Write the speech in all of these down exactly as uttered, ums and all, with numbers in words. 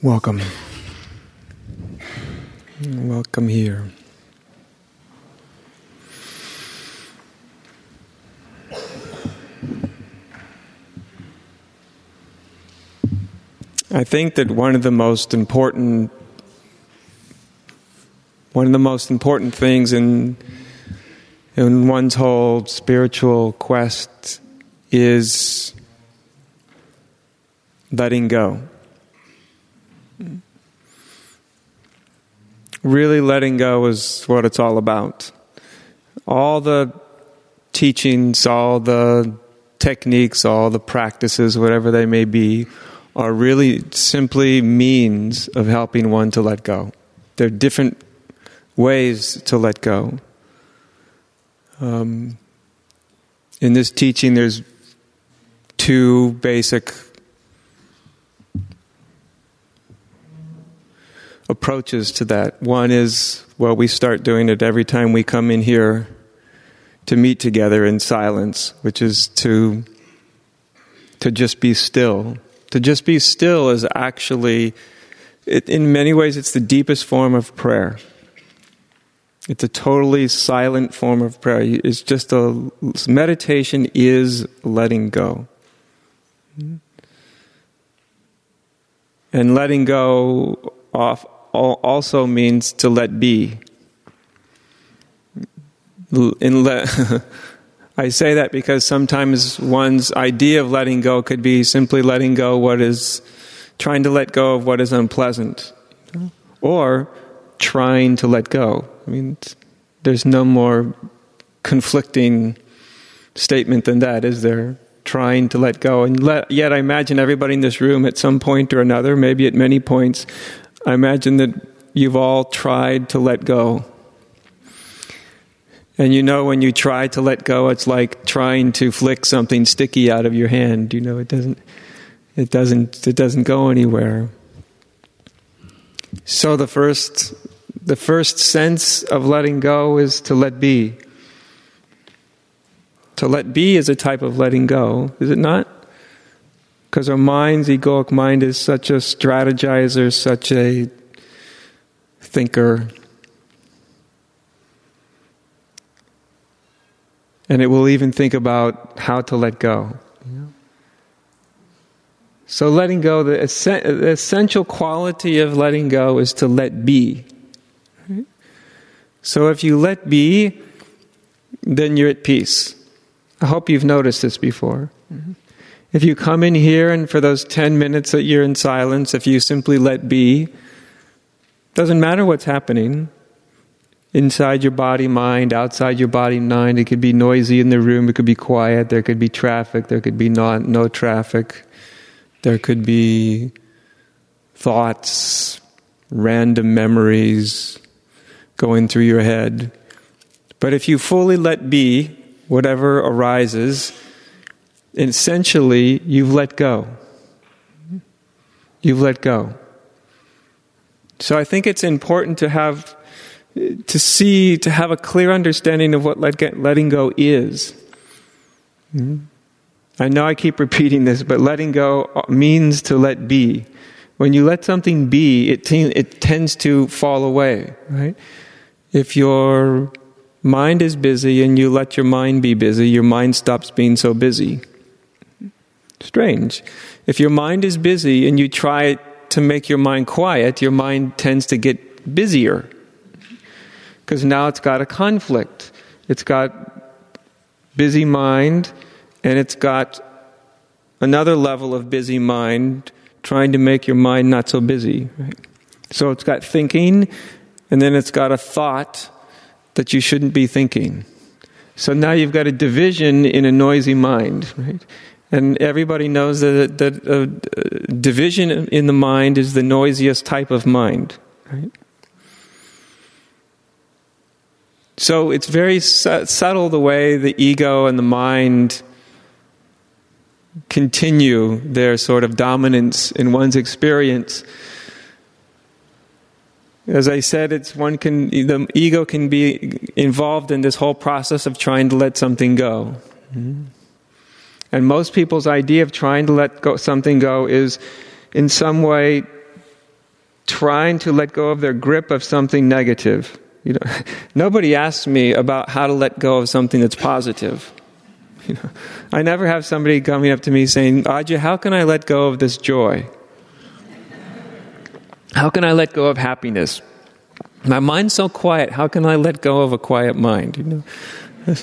Welcome. Welcome here. I think that one of the most important one of the most important things in in one's whole spiritual quest is letting go. Really letting go is what it's all about. All the teachings, all the techniques, all the practices, whatever they may be, are really simply means of helping one to let go. There are different ways to let go. Um, in this teaching, there's two basic approaches to that. One is, well, we start doing it every time we come in here to meet together in silence, which is to to just be still. To just be still is actually, it, in many ways, it's the deepest form of prayer. It's a totally silent form of prayer. It's just a, meditation is letting go. And letting go off also means to let be. In le- I say that because sometimes one's idea of letting go could be simply letting go what is, trying to let go of what is unpleasant, or trying to let go. I mean, there's no more conflicting statement than that, is there? Trying to let go. And let, yet I imagine everybody in this room at some point or another, maybe at many points, I imagine that you've all tried to let go. And you know, when you try to let go, it's like trying to flick something sticky out of your hand. You know, it doesn't, it doesn't, it doesn't go anywhere. So the first, the first sense of letting go is to let be. To let be is a type of letting go, is it not? Because our mind's egoic mind is such a strategizer, such a thinker. And it will even think about how to let go. So letting go, the, essen- the essential quality of letting go is to let be. So if you let be, then you're at peace. I hope you've noticed this before. Mm-hmm. If you come in here and for those ten minutes that you're in silence, if you simply let be, doesn't matter what's happening. Inside your body, mind, outside your body, mind. It could be noisy in the room, it could be quiet, there could be traffic, there could be not, no traffic. There could be thoughts, random memories going through your head. But if you fully let be whatever arises, essentially, you've let go. You've let go. So I think it's important to have, to see, to have a clear understanding of what let get, letting go is. I know I keep repeating this, but letting go means to let be. When you let something be, it, te- it tends to fall away, right? If your mind is busy and you let your mind be busy, your mind stops being so busy. Strange. If your mind is busy and you try to make your mind quiet, your mind tends to get busier. Because now it's got a conflict. It's got busy mind, and it's got another level of busy mind trying to make your mind not so busy. Right? So it's got thinking, and then it's got a thought that you shouldn't be thinking. So now you've got a division in a noisy mind, right? And everybody knows that, that uh, division in the mind is the noisiest type of mind, right? So it's very su- subtle the way the ego and the mind continue their sort of dominance in one's experience. As I said, it's one can the ego can be involved in this whole process of trying to let something go. Mm-hmm. And most people's idea of trying to let go, something go is in some way trying to let go of their grip of something negative. You know, nobody asks me about how to let go of something that's positive. You know, I never have somebody coming up to me saying, Ajahn, how can I let go of this joy? How can I let go of happiness? My mind's so quiet. How can I let go of a quiet mind? You know,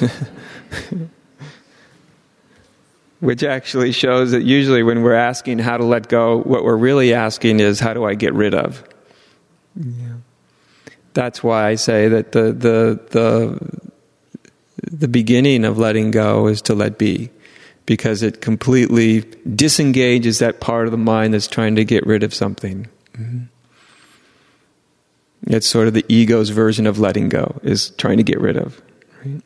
which actually shows that usually when we're asking how to let go, what we're really asking is, how do I get rid of? Yeah. That's why I say that the the the the beginning of letting go is to let be, because it completely disengages that part of the mind that's trying to get rid of something. Mm-hmm. It's sort of the ego's version of letting go, is trying to get rid of. Right?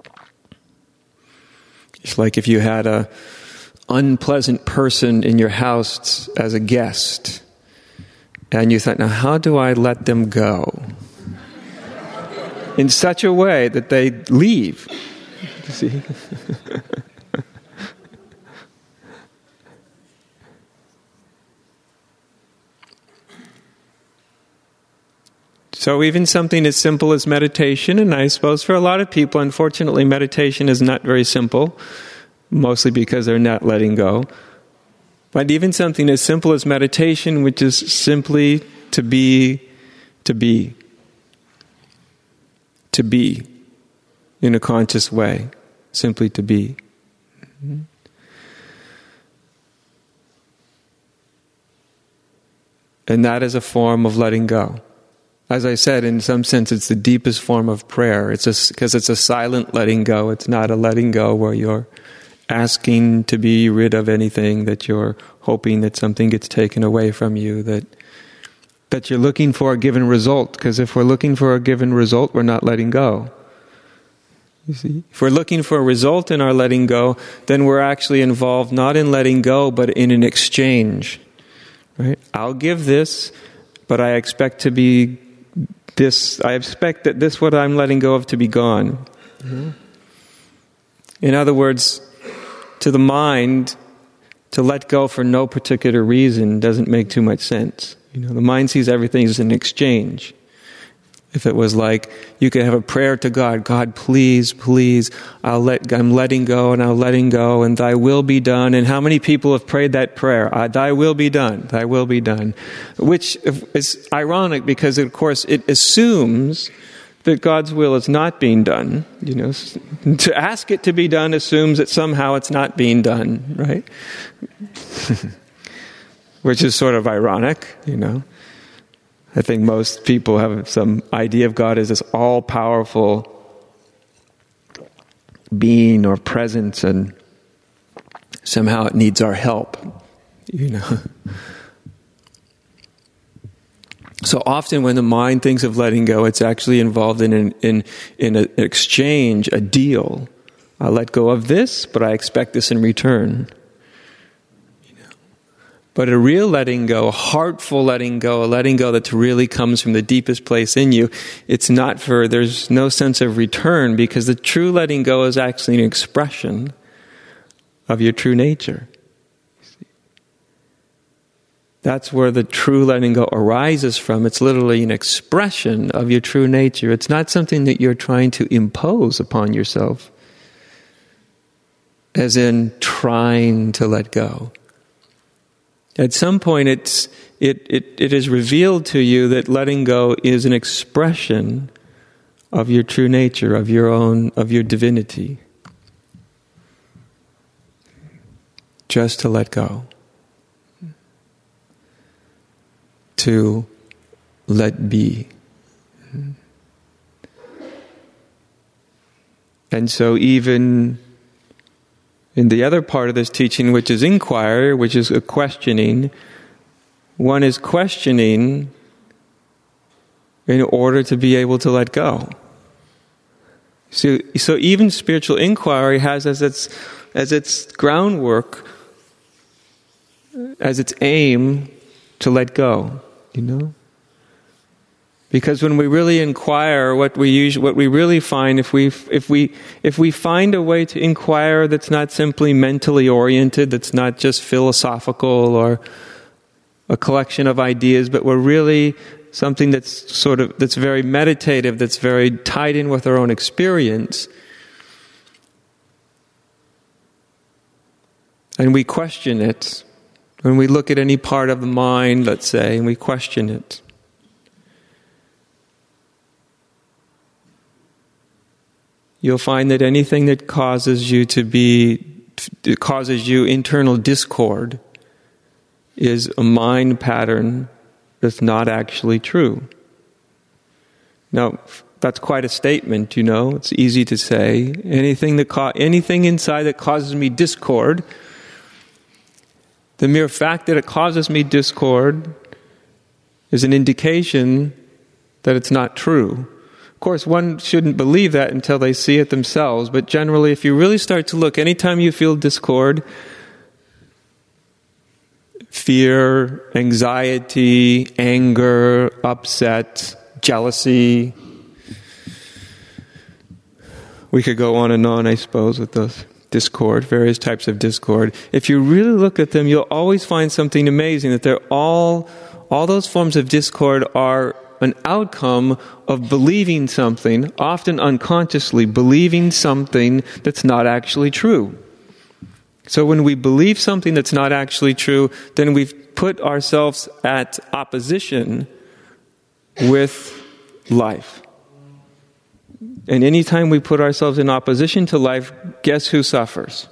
It's like if you had a unpleasant person in your house as a guest, and you thought, now how do I let them go? In such a way that they leave. You see? So even something as simple as meditation, and I suppose for a lot of people, unfortunately, meditation is not very simple, mostly because they're not letting go. But even something as simple as meditation, which is simply to be, to be, to be in a conscious way, simply to be. Mm-hmm. And that is a form of letting go. As I said, in some sense, it's the deepest form of prayer. It's just because it's a silent letting go. It's not a letting go where you're asking to be rid of anything, that you're hoping that something gets taken away from you, that that you're looking for a given result. Because if we're looking for a given result, we're not letting go. You see? If we're looking for a result in our letting go, then we're actually involved not in letting go, but in an exchange. Right? I'll give this, but I expect to be this, I expect that this what I'm letting go of to be gone. Mm-hmm. In other words, to the mind, to let go for no particular reason doesn't make too much sense. You know, the mind sees everything as an exchange. If it was like, you could have a prayer to God, God, please, please, I'll let, I'm letting go and I'll letting go and thy will be done. And how many people have prayed that prayer? Uh, thy will be done, thy will be done. Which is ironic because, of course, it assumes that God's will is not being done. You know, to ask it to be done assumes that somehow it's not being done, right? Which is sort of ironic, you know. I think most people have some idea of God as this all-powerful being or presence, and somehow it needs our help, you know. So often when the mind thinks of letting go, it's actually involved in an, in, in an exchange, a deal. I let go of this, but I expect this in return. But a real letting go, a heartful letting go, a letting go that really comes from the deepest place in you, it's not for, there's no sense of return, because the true letting go is actually an expression of your true nature. That's where the true letting go arises from. It's literally an expression of your true nature. It's not something that you're trying to impose upon yourself, as in trying to let go. At some point, it's, it, it, it is revealed to you that letting go is an expression of your true nature, of your own, of your divinity. Just to let go. To let be. And so even in the other part of this teaching, which is inquiry, which is a questioning, one is questioning in order to be able to let go. So, so even spiritual inquiry has as its as its groundwork, as its aim, to let go. You know. Because when we really inquire, what we usually, what we really find, if we if we if we find a way to inquire that's not simply mentally oriented, that's not just philosophical or a collection of ideas, but we're really something that's sort of, that's very meditative, that's very tied in with our own experience. And we question it. When we look at any part of the mind, let's say, and we question it. You'll find that anything that causes you to be, causes you internal discord is a mind pattern that's not actually true. Now, that's quite a statement, you know. It's easy to say. Anything that ca- anything inside that causes me discord, the mere fact that it causes me discord is an indication that it's not true. Of course, one shouldn't believe that until they see it themselves, but generally, if you really start to look, anytime you feel discord, fear, anxiety, anger, upset, jealousy, we could go on and on, I suppose, with those. Discord, various types of discord. If you really look at them, you'll always find something amazing, that they're all, all those forms of discord are an outcome of believing something, often unconsciously, believing something that's not actually true. So when we believe something that's not actually true, then we've put ourselves at opposition with life. And anytime we put ourselves in opposition to life, guess who suffers?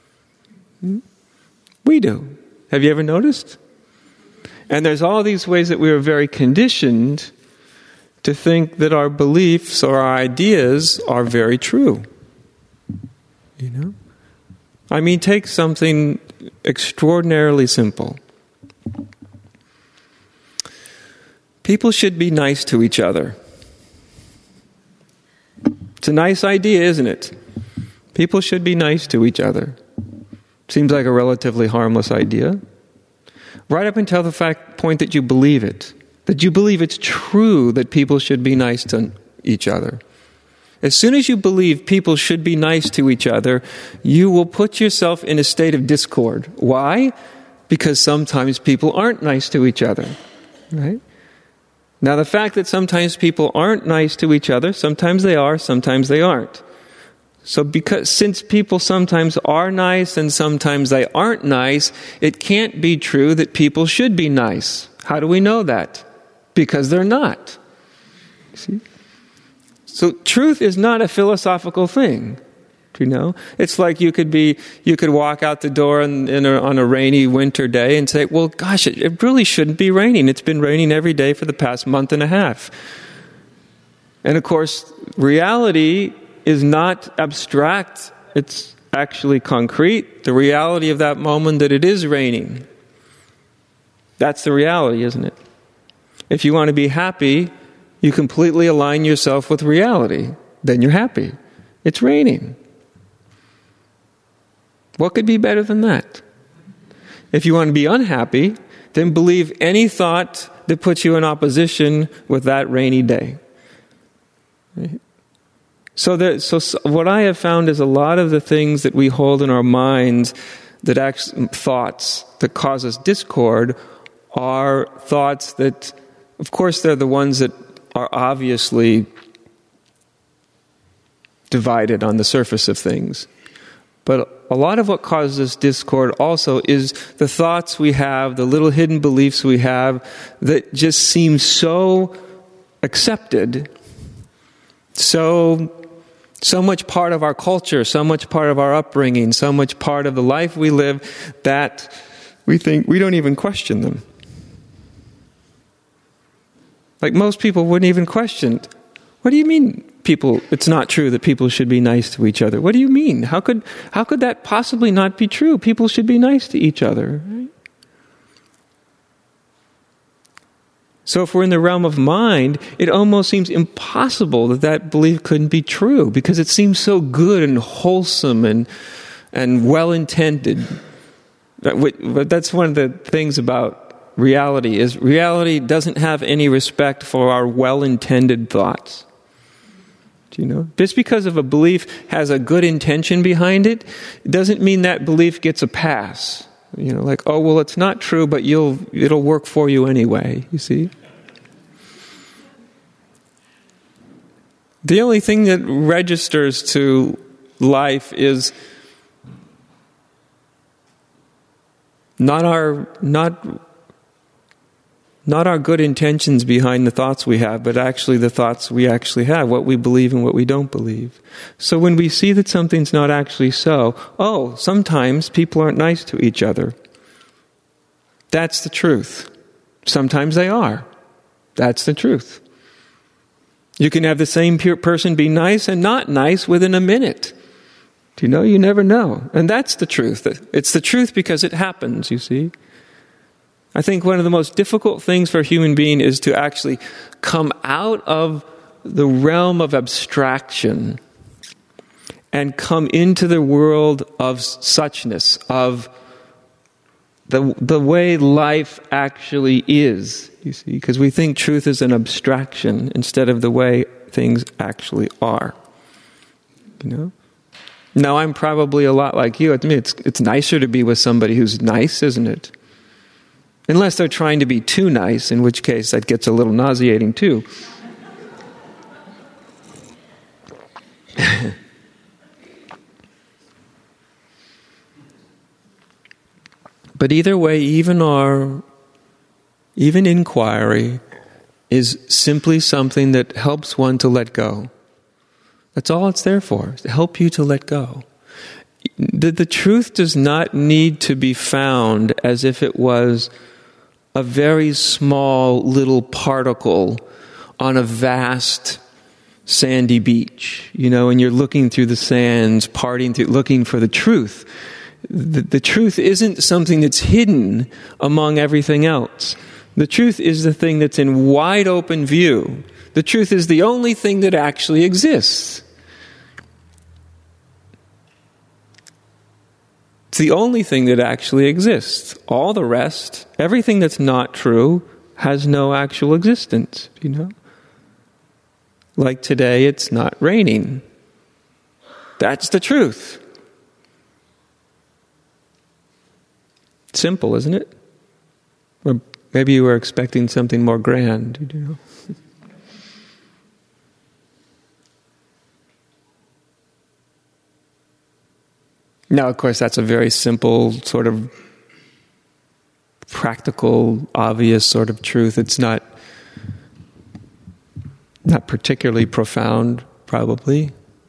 We do. Have you ever noticed? And there's all these ways that we are very conditioned to think that our beliefs or our ideas are very true. You know? I mean, take something extraordinarily simple. People should be nice to each other. It's a nice idea, isn't it? People should be nice to each other. Seems like a relatively harmless idea. Right up until the fact point that you believe it. That you believe it's true that people should be nice to each other. As soon as you believe people should be nice to each other, you will put yourself in a state of discord. Why? Because sometimes people aren't nice to each other. Right? Now, the fact that sometimes people aren't nice to each other, sometimes they are, sometimes they aren't. So because since people sometimes are nice and sometimes they aren't nice, it can't be true that people should be nice. How do we know that? Because they're not. See? So truth is not a philosophical thing. You know, it's like you could be, you could walk out the door in, in a, on a rainy winter day and say, well, gosh, it, it really shouldn't be raining. It's been raining every day for the past month and a half. And of course, reality is not abstract. It's actually concrete. The reality of that moment that it is raining. That's the reality, isn't it? If you want to be happy, you completely align yourself with reality. Then you're happy. It's raining. What could be better than that? If you want to be unhappy, then believe any thought that puts you in opposition with that rainy day. So, there, so what I have found is a lot of the things that we hold in our minds, that actually, thoughts that cause us discord, are thoughts that, of course, they're the ones that are obviously divided on the surface of things. But a lot of what causes us discord also is the thoughts we have, the little hidden beliefs we have that just seem so accepted, so so much part of our culture, so much part of our upbringing, so much part of the life we live that we think we don't even question them. Like most people wouldn't even question, what do you mean people, it's not true that people should be nice to each other? What do you mean? How could how could that possibly not be true? People should be nice to each other. Right? So if we're in the realm of mind, it almost seems impossible that that belief couldn't be true, because it seems so good and wholesome and and well-intended. But that's one of the things about reality, is reality doesn't have any respect for our well-intended thoughts. Do you know? Just because of a belief has a good intention behind it, it doesn't mean that belief gets a pass. You know, like, oh, well, it's not true, but you'll it'll work for you anyway, you see? The only thing that registers to life is not our not not our good intentions behind the thoughts we have, but actually the thoughts we actually have, what we believe and what we don't believe. So when we see that something's not actually so, oh, sometimes people aren't nice to each other. That's the truth. Sometimes they are. That's the truth. You can have the same person be nice and not nice within a minute. Do you know? You never know. And that's the truth. It's the truth because it happens, you see. I think one of the most difficult things for a human being is to actually come out of the realm of abstraction and come into the world of suchness, of the the way life actually is, you see, because we think truth is an abstraction instead of the way things actually are. You know? Now, I'm probably a lot like you. I mean, it's it's nicer to be with somebody who's nice, isn't it? Unless they're trying to be too nice, in which case that gets a little nauseating too. But either way, even our, even inquiry is simply something that helps one to let go. That's all it's there for, to help you to let go. The, the truth does not need to be found as if it was a very small little particle on a vast sandy beach, you know, and you're looking through the sands, parting through, looking for the truth. The, the truth isn't something that's hidden among everything else. The truth is the thing that's in wide open view. The truth is the only thing that actually exists. It's the only thing that actually exists. All the rest, everything that's not true, has no actual existence, you know? Like today, it's not raining. That's the truth. Simple, isn't it? Or maybe you were expecting something more grand, you know? Now, of course, that's a very simple, sort of practical, obvious sort of truth. It's not not particularly profound, probably.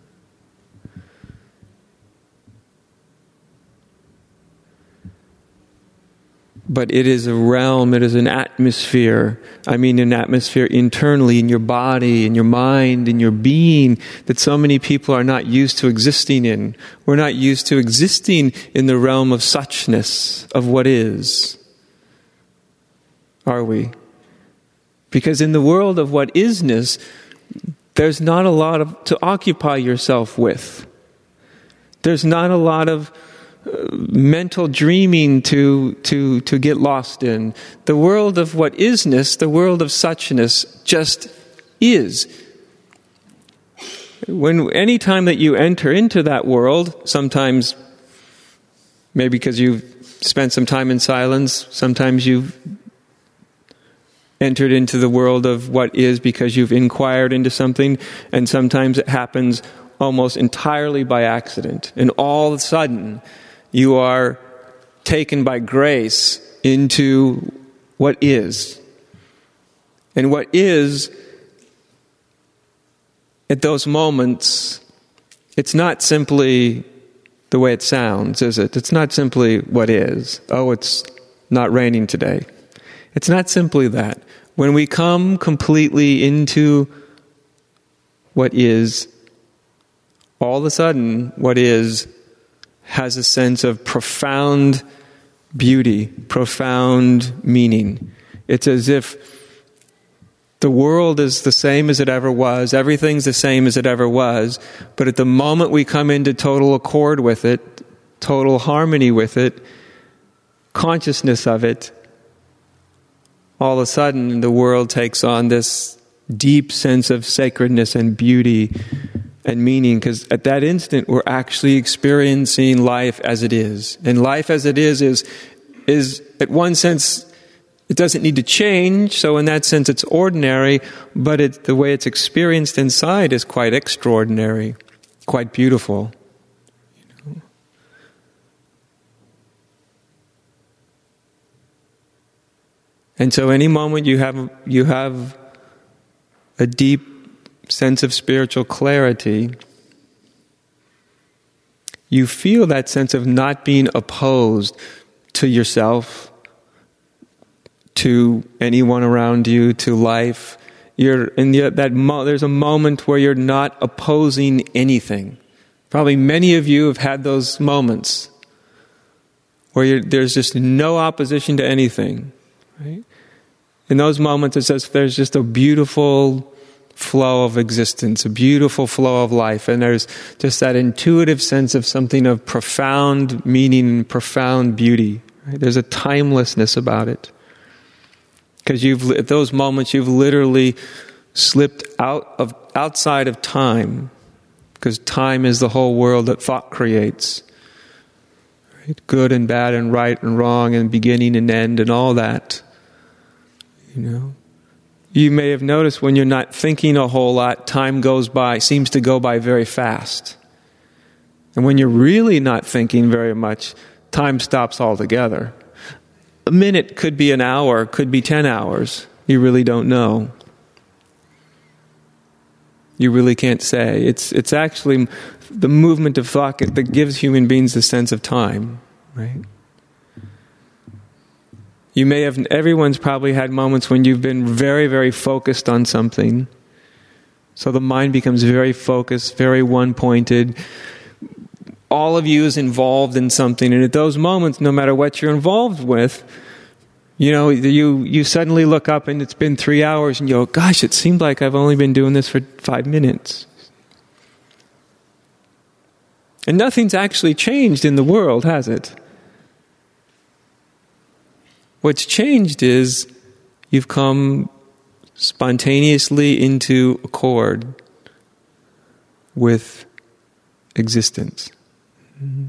But it is a realm, it is an atmosphere. I mean an atmosphere internally in your body, in your mind, in your being, that so many people are not used to existing in. We're not used to existing in the realm of suchness, of what is. Are we? Because in the world of what isness, there's not a lot of, to occupy yourself with. There's not a lot of mental dreaming to to to get lost in. The world of what isness, the world of suchness, just is. When any time that you enter into that world, sometimes maybe because you've spent some time in silence, sometimes you've entered into the world of what is because you've inquired into something, and sometimes it happens almost entirely by accident. And all of a sudden, you are taken by grace into what is. And what is, at those moments, it's not simply the way it sounds, is it? It's not simply what is. Oh, it's not raining today. It's not simply that. When we come completely into what is, all of a sudden, what is has a sense of profound beauty, profound meaning. It's as if the world is the same as it ever was, everything's the same as it ever was, but at the moment we come into total accord with it, total harmony with it, consciousness of it, all of a sudden the world takes on this deep sense of sacredness and beauty and meaning, because at that instant we're actually experiencing life as it is. And life as it is is is, at one sense, it doesn't need to change, so in that sense it's ordinary, but it, the way it's experienced inside is quite extraordinary, quite beautiful. You know? And so any moment you have you have a deep sense of spiritual clarity, you feel that sense of not being opposed to yourself, to anyone around you, to life. You're in the, that mo- there's a moment where you're not opposing anything. Probably many of you have had those moments where you're, there's just no opposition to anything. Right? In those moments, it's as if there's just a beautiful flow of existence, a beautiful flow of life, and there's just that intuitive sense of something of profound meaning and profound beauty. Right? There's a timelessness about it. Because you've at those moments you've literally slipped out of outside of time, because time is the whole world that thought creates. Right? Good and bad and right and wrong and beginning and end and all that. You know, you may have noticed when you're not thinking a whole lot, time goes by, seems to go by very fast. And when you're really not thinking very much, time stops altogether. A minute could be an hour, could be ten hours. You really don't know. You really can't say. It's it's actually the movement of thought that gives human beings the sense of time, right? You may have, everyone's probably had moments when you've been very, very focused on something. So the mind becomes very focused, very one-pointed. All of you is involved in something, and at those moments, no matter what you're involved with, you know, you you suddenly look up and it's been three hours and you go, gosh, it seemed like I've only been doing this for five minutes. And nothing's actually changed in the world, has it? What's changed is you've come spontaneously into accord with existence. Mm-hmm.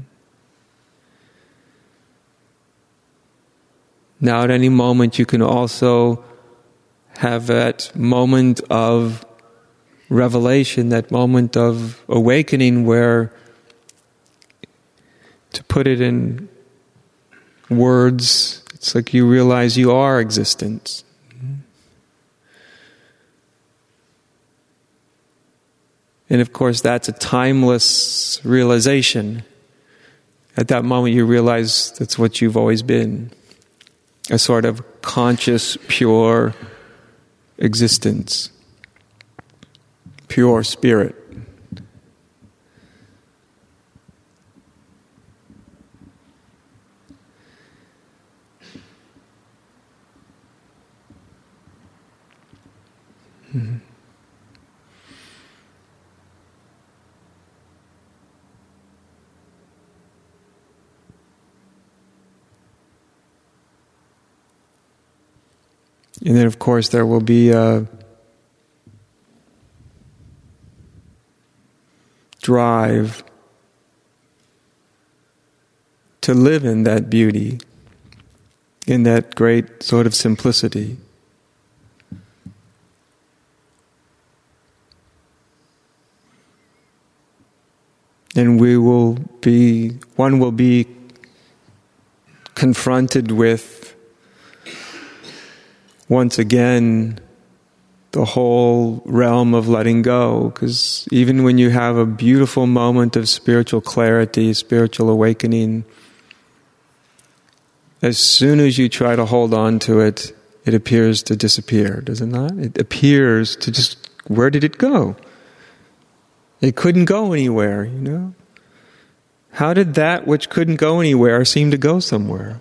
Now at any moment you can also have that moment of revelation, that moment of awakening where, to put it in words, it's like you realize you are existence. And of course that's a timeless realization. At that moment you realize that's what you've always been. A sort of conscious, pure existence. Pure spirit. Mm-hmm. And then, of course, there will be a drive to live in that beauty, in that great sort of simplicity. And we will be, one will be confronted with, once again, the whole realm of letting go. Because even when you have a beautiful moment of spiritual clarity, spiritual awakening, as soon as you try to hold on to it, it appears to disappear, does it not? It appears to just, where did it go? It couldn't go anywhere, you know? How did that which couldn't go anywhere seem to go somewhere?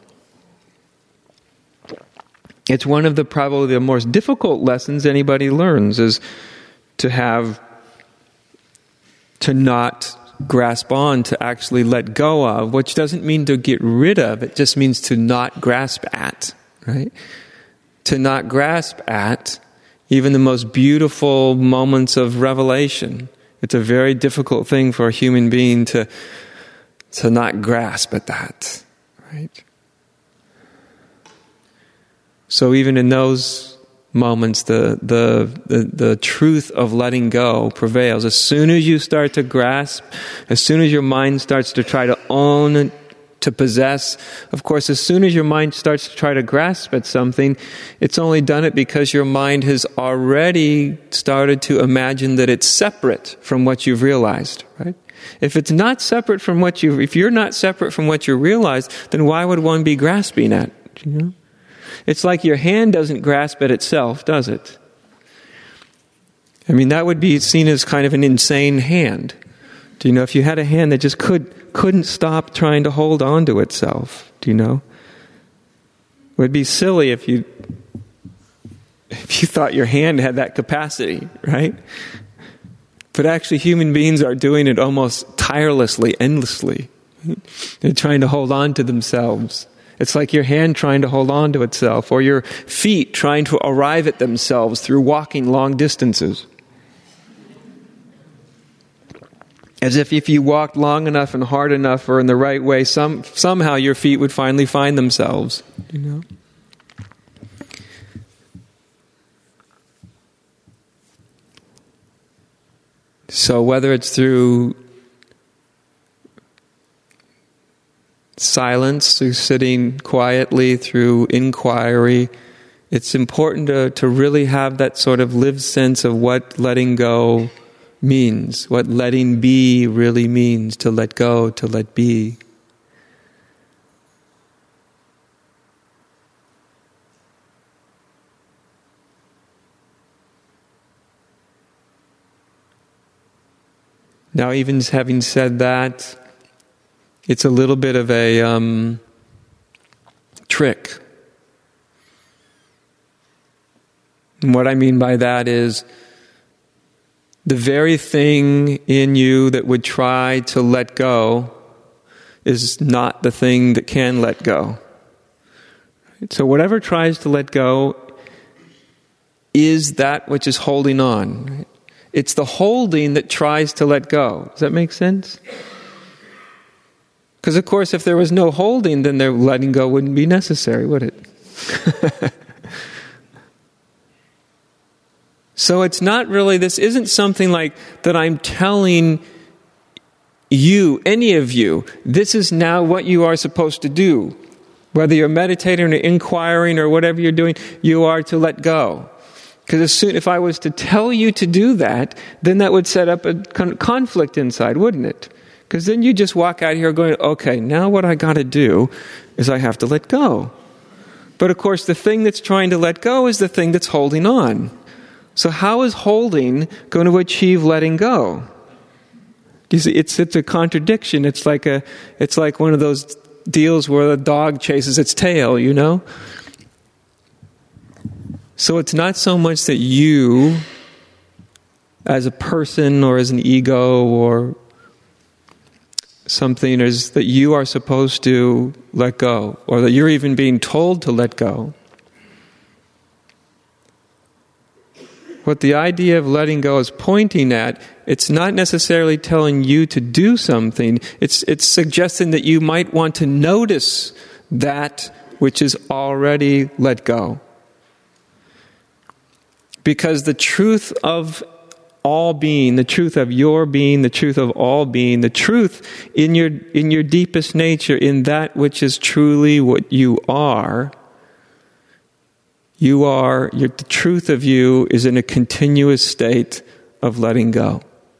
It's one of the probably the most difficult lessons anybody learns, is to have, to not grasp on, to actually let go of, which doesn't mean to get rid of, it just means to not grasp at, right? To not grasp at even the most beautiful moments of revelation. It's a very difficult thing for a human being to, to not grasp at that, right? So even in those moments, the, the the the truth of letting go prevails. As soon as you start to grasp, as soon as your mind starts to try to own, to possess, of course, as soon as your mind starts to try to grasp at something, it's only done it because your mind has already started to imagine that it's separate from what you've realized, right? If it's not separate from what you, if you're not separate from what you realized, then why would one be grasping at? You know, it's like your hand doesn't grasp at itself, does it? I mean, that would be seen as kind of an insane hand. Do you know, if you had a hand that just could couldn't stop trying to hold on to itself, do you know? It would be silly if you if you thought your hand had that capacity, right? But actually, human beings are doing it almost tirelessly, endlessly. They're trying to hold on to themselves. It's like your hand trying to hold on to itself, or your feet trying to arrive at themselves through walking long distances. As if if you walked long enough and hard enough or in the right way, some somehow your feet would finally find themselves, you know? So whether it's through silence, through sitting quietly, through inquiry, it's important to, to really have that sort of lived sense of what letting go means, what letting be really means, to let go, to let be. Now, even having said that, it's a little bit of a um, trick. And what I mean by that is the very thing in you that would try to let go is not the thing that can let go. So whatever tries to let go is that which is holding on. It's the holding that tries to let go. Does that make sense? Because of course, if there was no holding, then their letting go wouldn't be necessary, would it? So it's not really, this isn't something like that I'm telling you, any of you, this is now what you are supposed to do. Whether you're meditating or inquiring or whatever you're doing, you are to let go. Because as soon, if I was to tell you to do that, then that would set up a con- conflict inside, wouldn't it? Because then you just walk out here going, okay, now what I got to do is I have to let go. But of course, the thing that's trying to let go is the thing that's holding on. So how is holding going to achieve letting go? You see, it's it's a contradiction. It's like a it's like one of those deals where the dog chases its tail, you know? So it's not so much that you, as a person or as an ego or something, is that you are supposed to let go, or that you're even being told to let go. What the idea of letting go is pointing at, it's not necessarily telling you to do something, it's it's suggesting that you might want to notice that which is already let go. Because the truth of all being, the truth of your being, the truth of all being, the truth in your in your deepest nature, in that which is truly what you are, you are, your, the truth of you is in a continuous state of letting go.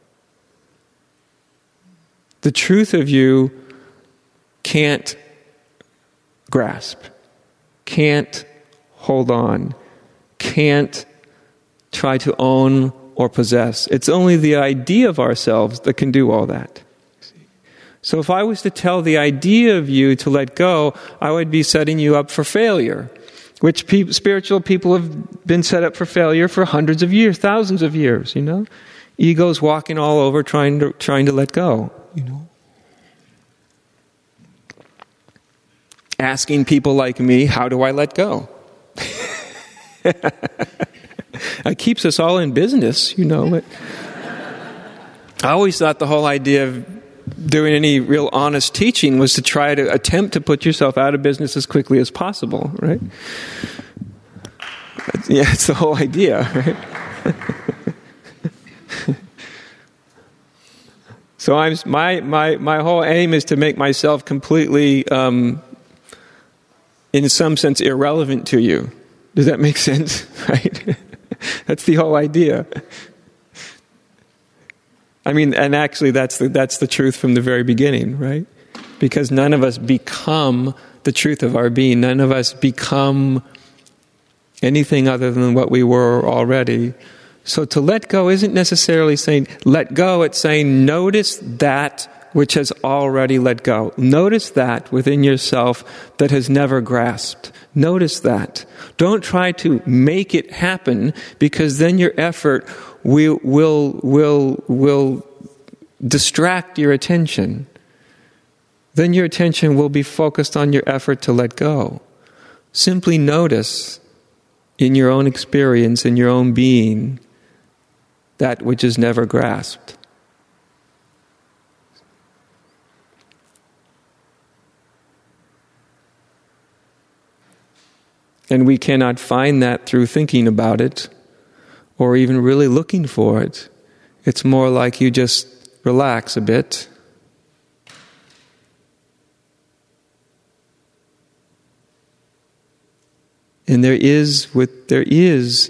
The truth of you can't grasp, can't hold on, can't try to own or possess. It's only the idea of ourselves that can do all that. So if I was to tell the idea of you to let go, I would be setting you up for failure, which pe- spiritual people have been set up for failure for hundreds of years, thousands of years, you know? Egos walking all over trying to trying to let go, you know? Asking people like me, how do I let go? It keeps us all in business, you know. But I always thought the whole idea of doing any real honest teaching was to try to attempt to put yourself out of business as quickly as possible, right? Yeah, it's the whole idea, right? So I'm my my my whole aim is to make myself completely, um, in some sense, irrelevant to you. Does that make sense? Right? That's the whole idea. I mean, and actually, that's the that's the truth from the very beginning, right? Because none of us become the truth of our being. None of us become anything other than what we were already. So to let go isn't necessarily saying let go, it's saying notice that which has already let go. Notice that within yourself that has never grasped. Notice that. Don't try to make it happen, because then your effort will will will will distract your attention. Then your attention will be focused on your effort to let go. Simply notice in your own experience, in your own being, that which is never grasped. And we cannot find that through thinking about it or even really looking for it. It's more like you just relax a bit. And there is with there is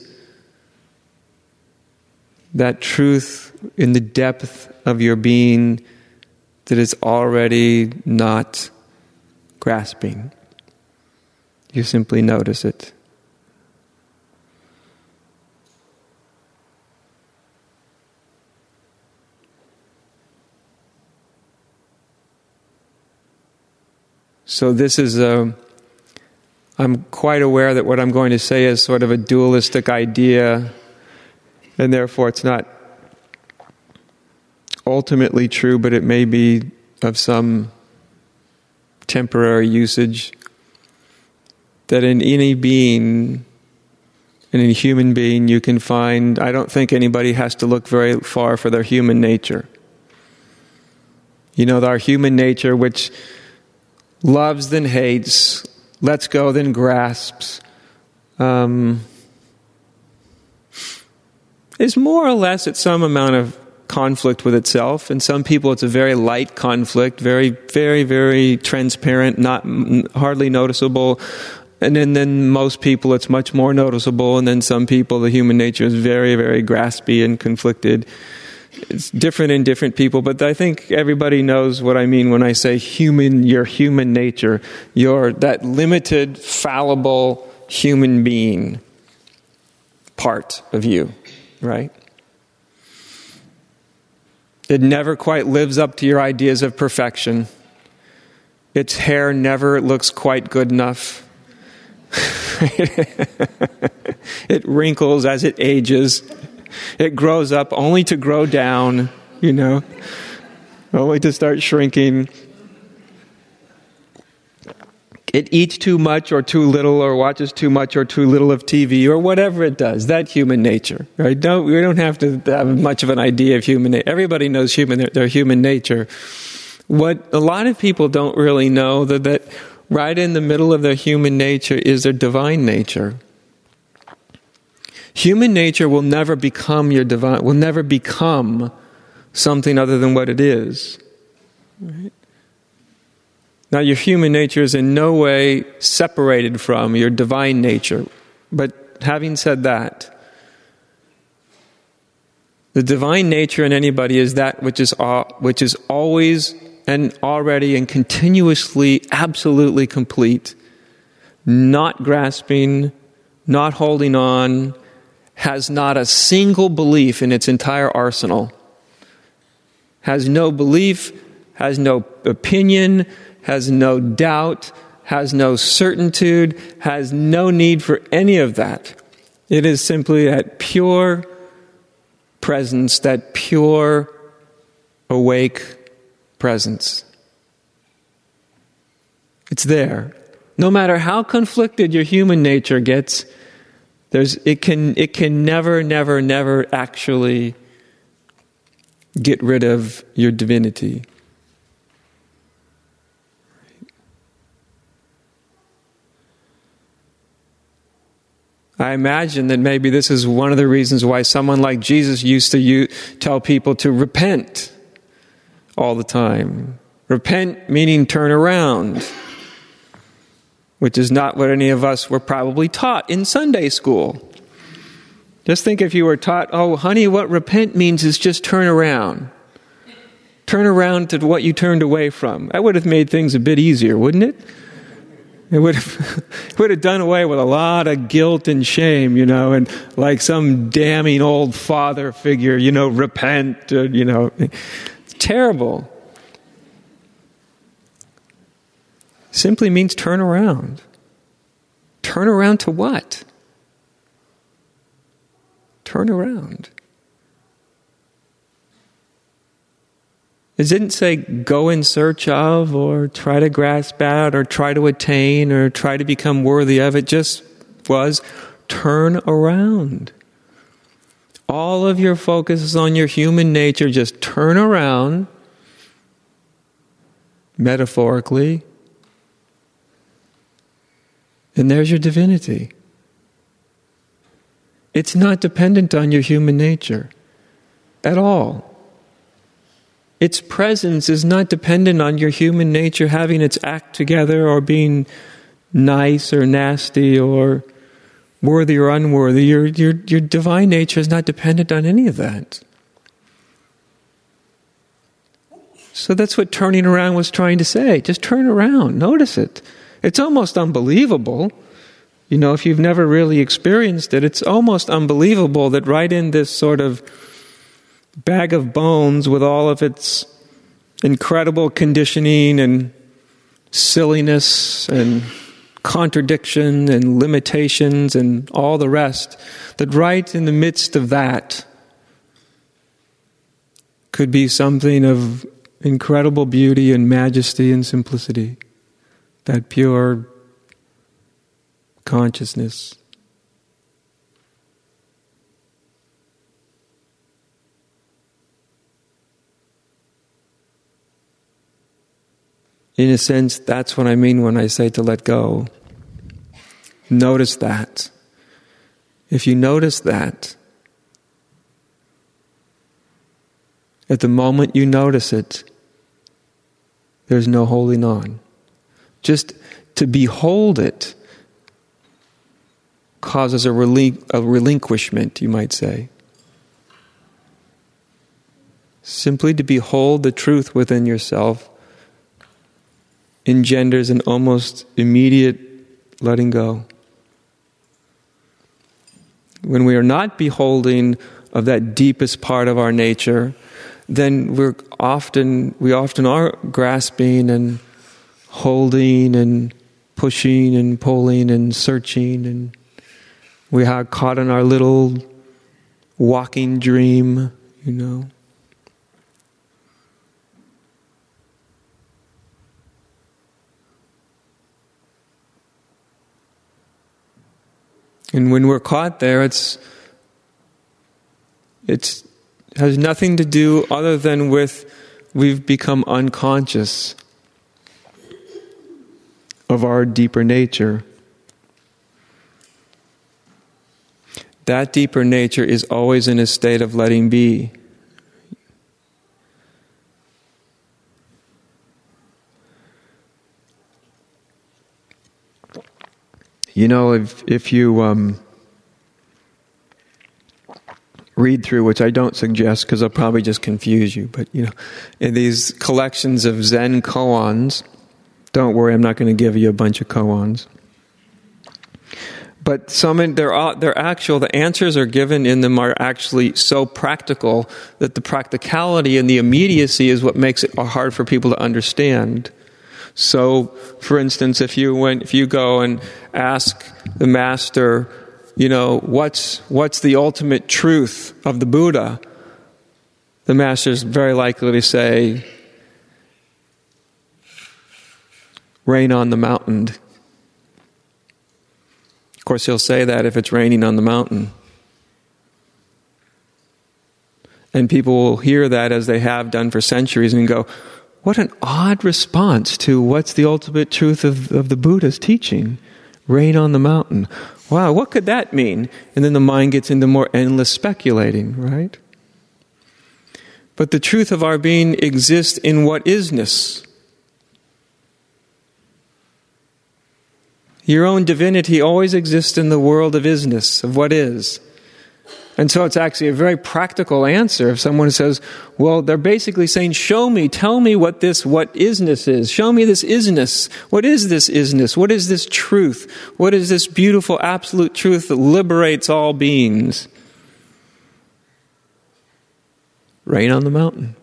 that truth in the depth of your being that is already not grasping. You simply notice it. So this is a, I'm quite aware that what I'm going to say is sort of a dualistic idea, and therefore it's not ultimately true, but it may be of some temporary usage. That in any being, in any human being, you can find, I don't think anybody has to look very far for their human nature. You know, our human nature, which loves then hates, lets go then grasps, um, is more or less at some amount of conflict with itself. In some people it's a very light conflict, very, very, very transparent, not hardly noticeable. And then, then most people it's much more noticeable, and then some people the human nature is very, very graspy and conflicted. It's different in different people, but I think everybody knows what I mean when I say human, your human nature, your that limited, fallible human being part of you, right? It never quite lives up to your ideas of perfection. Its hair never looks quite good enough. It wrinkles as it ages. It grows up only to grow down, you know, only to start shrinking. It eats too much or too little, or watches too much or too little of T V, or whatever it does. That's human nature, right? Don't we don't have to have much of an idea of human nature. Everybody knows human their human nature. What a lot of people don't really know that that. Right in the middle of their human nature is their divine nature. Human nature will never become your divine, will never become something other than what it is. Right? Now, your human nature is in no way separated from your divine nature. But having said that, the divine nature in anybody is that which is uh, which is always and already and continuously, absolutely complete, not grasping, not holding on, has not a single belief in its entire arsenal, has no belief, has no opinion, has no doubt, has no certitude, has no need for any of that. It is simply that pure presence, that pure, awake presence. It's there. No matter how conflicted your human nature gets, there's it can it can never, never, never actually get rid of your divinity. I imagine that maybe this is one of the reasons why someone like Jesus used to use, tell people to repent all the time. Repent meaning turn around, which is not what any of us were probably taught in Sunday school. Just think if you were taught, oh, honey, what repent means is just turn around. Turn around to what you turned away from. That would have made things a bit easier, wouldn't it? It would have, it would have done away with a lot of guilt and shame, you know, and like some damning old father figure, you know, repent, uh, you know. It's terrible. Simply means turn around. Turn around to what? Turn around. It didn't say go in search of or try to grasp at or try to attain or try to become worthy of. It just was turn around. All of your focus is on your human nature. Just turn around, metaphorically, and there's your divinity. It's not dependent on your human nature at all. Its presence is not dependent on your human nature having its act together or being nice or nasty or worthy or unworthy. Your, your, your divine nature is not dependent on any of that. So that's what turning around was trying to say. Just turn around. Notice it. It's almost unbelievable. You know, if you've never really experienced it, it's almost unbelievable that right in this sort of bag of bones with all of its incredible conditioning and silliness and contradiction and limitations and all the rest, that right in the midst of that could be something of incredible beauty and majesty and simplicity, that pure consciousness. In a sense, that's what I mean when I say to let go. Notice that. If you notice that, at the moment you notice it, there's no holding on. Just to behold it causes a, relin- a relinquishment, you might say. Simply to behold the truth within yourself engenders an almost immediate letting go. When we are not beholding of that deepest part of our nature, then we're often we often are grasping and holding and pushing and pulling and searching, and we are caught in our little walking dream, you know. And when we're caught there, it's it's has nothing to do other than with we've become unconscious of our deeper nature. That deeper nature is always in a state of letting be. You know, if if you um, read through, which I don't suggest because I'll probably just confuse you, but you know, in these collections of Zen koans, don't worry, I'm not going to give you a bunch of koans. But some in, they're they're actual. The answers are given in them are actually so practical that the practicality and the immediacy is what makes it hard for people to understand. So, for instance, if you went, if you go and ask the master, you know, what's what's the ultimate truth of the Buddha, the master is very likely to say, rain on the mountain. Of course, he'll say that if it's raining on the mountain. And people will hear that as they have done for centuries and go, what an odd response to what's the ultimate truth of, of the Buddha's teaching. Rain on the mountain. Wow, what could that mean? And then the mind gets into more endless speculating, right? But the truth of our being exists in what isness. Your own divinity always exists in the world of isness, of what is. And so it's actually a very practical answer. If someone says, well, they're basically saying, show me, tell me what this what isness is. Show me this isness. What is this isness? What is this truth? What is this beautiful absolute truth that liberates all beings? Rain on the mountain.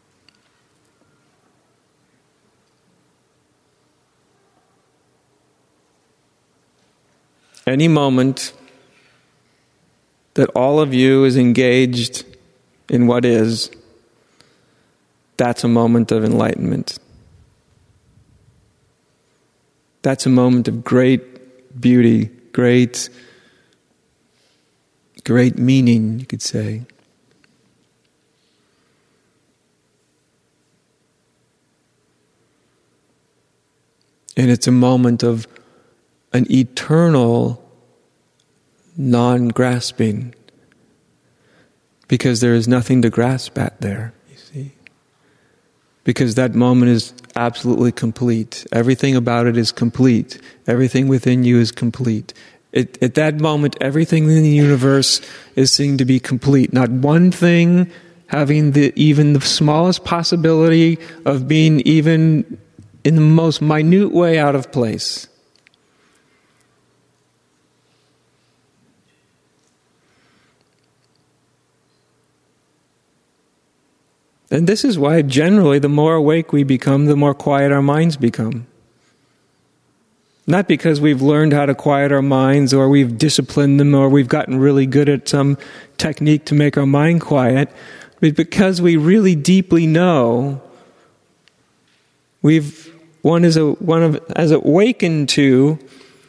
Any moment that all of you is engaged in what is, that's a moment of enlightenment. That's a moment of great beauty, great, great meaning, you could say. And it's a moment of an eternal non-grasping, because there is nothing to grasp at there, you see. Because that moment is absolutely complete. Everything about it is complete. Everything within you is complete. It, at that moment, everything in the universe is seen to be complete. Not one thing having the, even the smallest possibility of being even in the most minute way out of place. And this is why generally the more awake we become, the more quiet our minds become. Not because we've learned how to quiet our minds, or we've disciplined them, or we've gotten really good at some technique to make our mind quiet, but because we really deeply know we've one is a one of as awakened to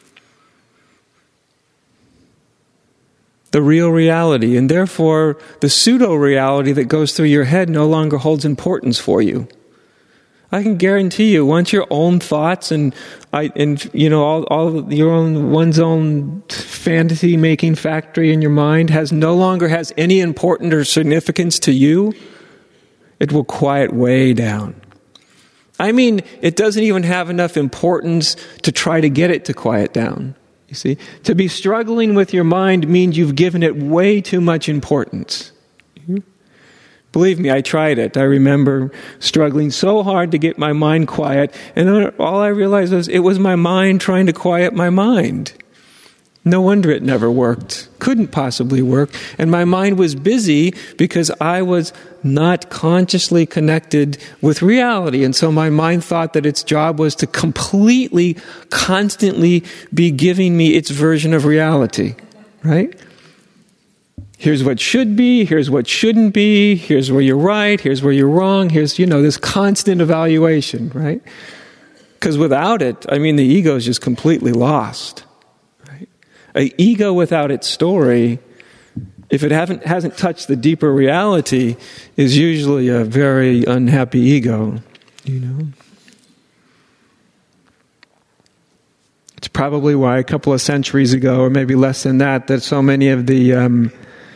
the real reality, and therefore the pseudo-reality that goes through your head no longer holds importance for you. I can guarantee you, once your own thoughts and I and you know all all your own one's own fantasy-making factory in your mind has no longer has any importance or significance to you, it will quiet way down. I mean, it doesn't even have enough importance to try to get it to quiet down. You see, to be struggling with your mind means you've given it way too much importance. Believe me, I tried it. I remember struggling so hard to get my mind quiet, and all I realized was it was my mind trying to quiet my mind. No wonder it never worked. Couldn't possibly work. And my mind was busy because I was not consciously connected with reality. And so my mind thought that its job was to completely, constantly be giving me its version of reality. Right? Here's what should be, here's what shouldn't be, here's where you're right, here's where you're wrong, here's, you know, this constant evaluation, right? Because without it, I mean, the ego is just completely lost. An ego without its story, if it haven't, hasn't touched the deeper reality, is usually a very unhappy ego, you know. It's probably why a couple of centuries ago, or maybe less than that, that so many of the um,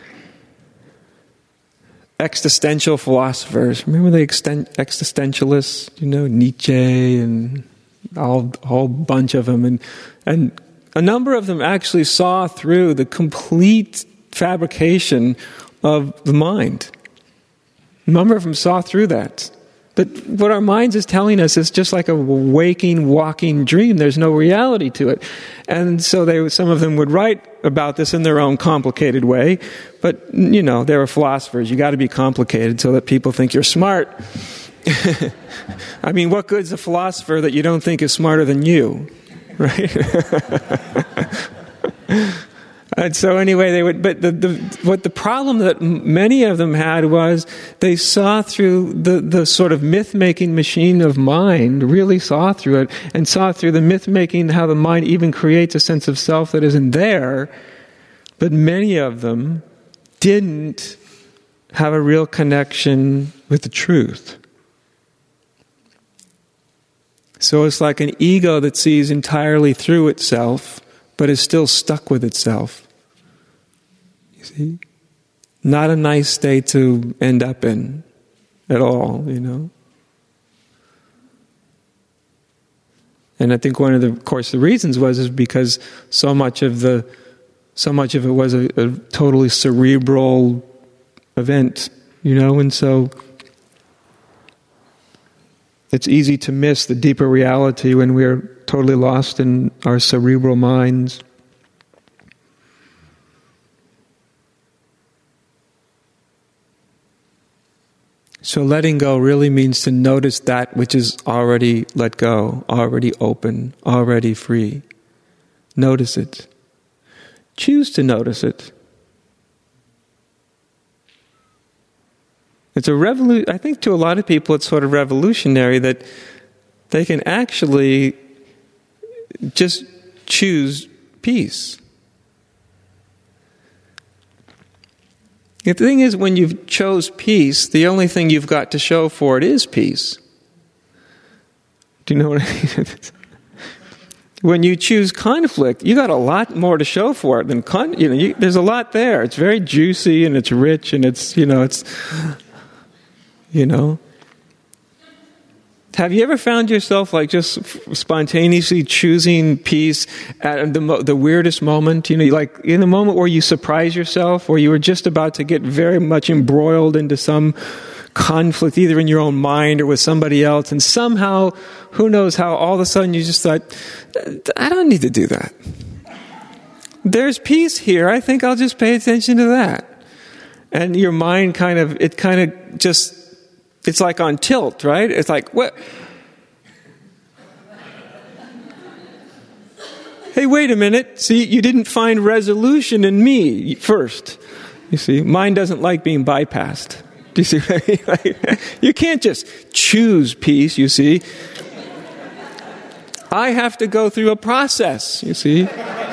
existential philosophers, remember the exten- existentialists, you know, Nietzsche and all, a whole bunch of them, and and a number of them actually saw through the complete fabrication of the mind. A number of them saw through that. That what our minds is telling us is just like a waking, walking dream. There's no reality to it. And so they, some of them would write about this in their own complicated way. But, you know, they were philosophers. You got to be complicated so that people think you're smart. I mean, what good's a philosopher that you don't think is smarter than you? Right? And so anyway, they would, but the, the, what the problem that many of them had was they saw through the, the sort of myth-making machine of mind, really saw through it, and saw through the myth-making, how the mind even creates a sense of self that isn't there. But many of them didn't have a real connection with the truth. So it's like an ego that sees entirely through itself, but is still stuck with itself. You see? Not a nice state to end up in at all, you know. And I think one of the, of course, the reasons was is because so much of the, so much of it was a, a totally cerebral event, you know, and so it's easy to miss the deeper reality when we're totally lost in our cerebral minds. So letting go really means to notice that which is already let go, already open, already free. Notice it. Choose to notice it. It's a revolu- I think to a lot of people it's sort of revolutionary that they can actually just choose peace. The thing is, when you've chose peace, the only thing you've got to show for it is peace. Do you know what I mean? When you choose conflict, you got a lot more to show for it than con. You know, you, there's a lot there. It's very juicy and it's rich and it's you know it's you know. Have you ever found yourself like just spontaneously choosing peace at the the weirdest moment? You know, like in the moment where you surprise yourself, or you were just about to get very much embroiled into some conflict, either in your own mind or with somebody else, and somehow, who knows how, all of a sudden you just thought, I don't need to do that. There's peace here. I think I'll just pay attention to that. And your mind kind of, it kind of just, it's like on tilt, right? It's like, what? Hey, wait a minute. See, you didn't find resolution in me first. You see, mine doesn't like being bypassed. Do you see what I mean? You can't just choose peace, you see. I have to go through a process, you see.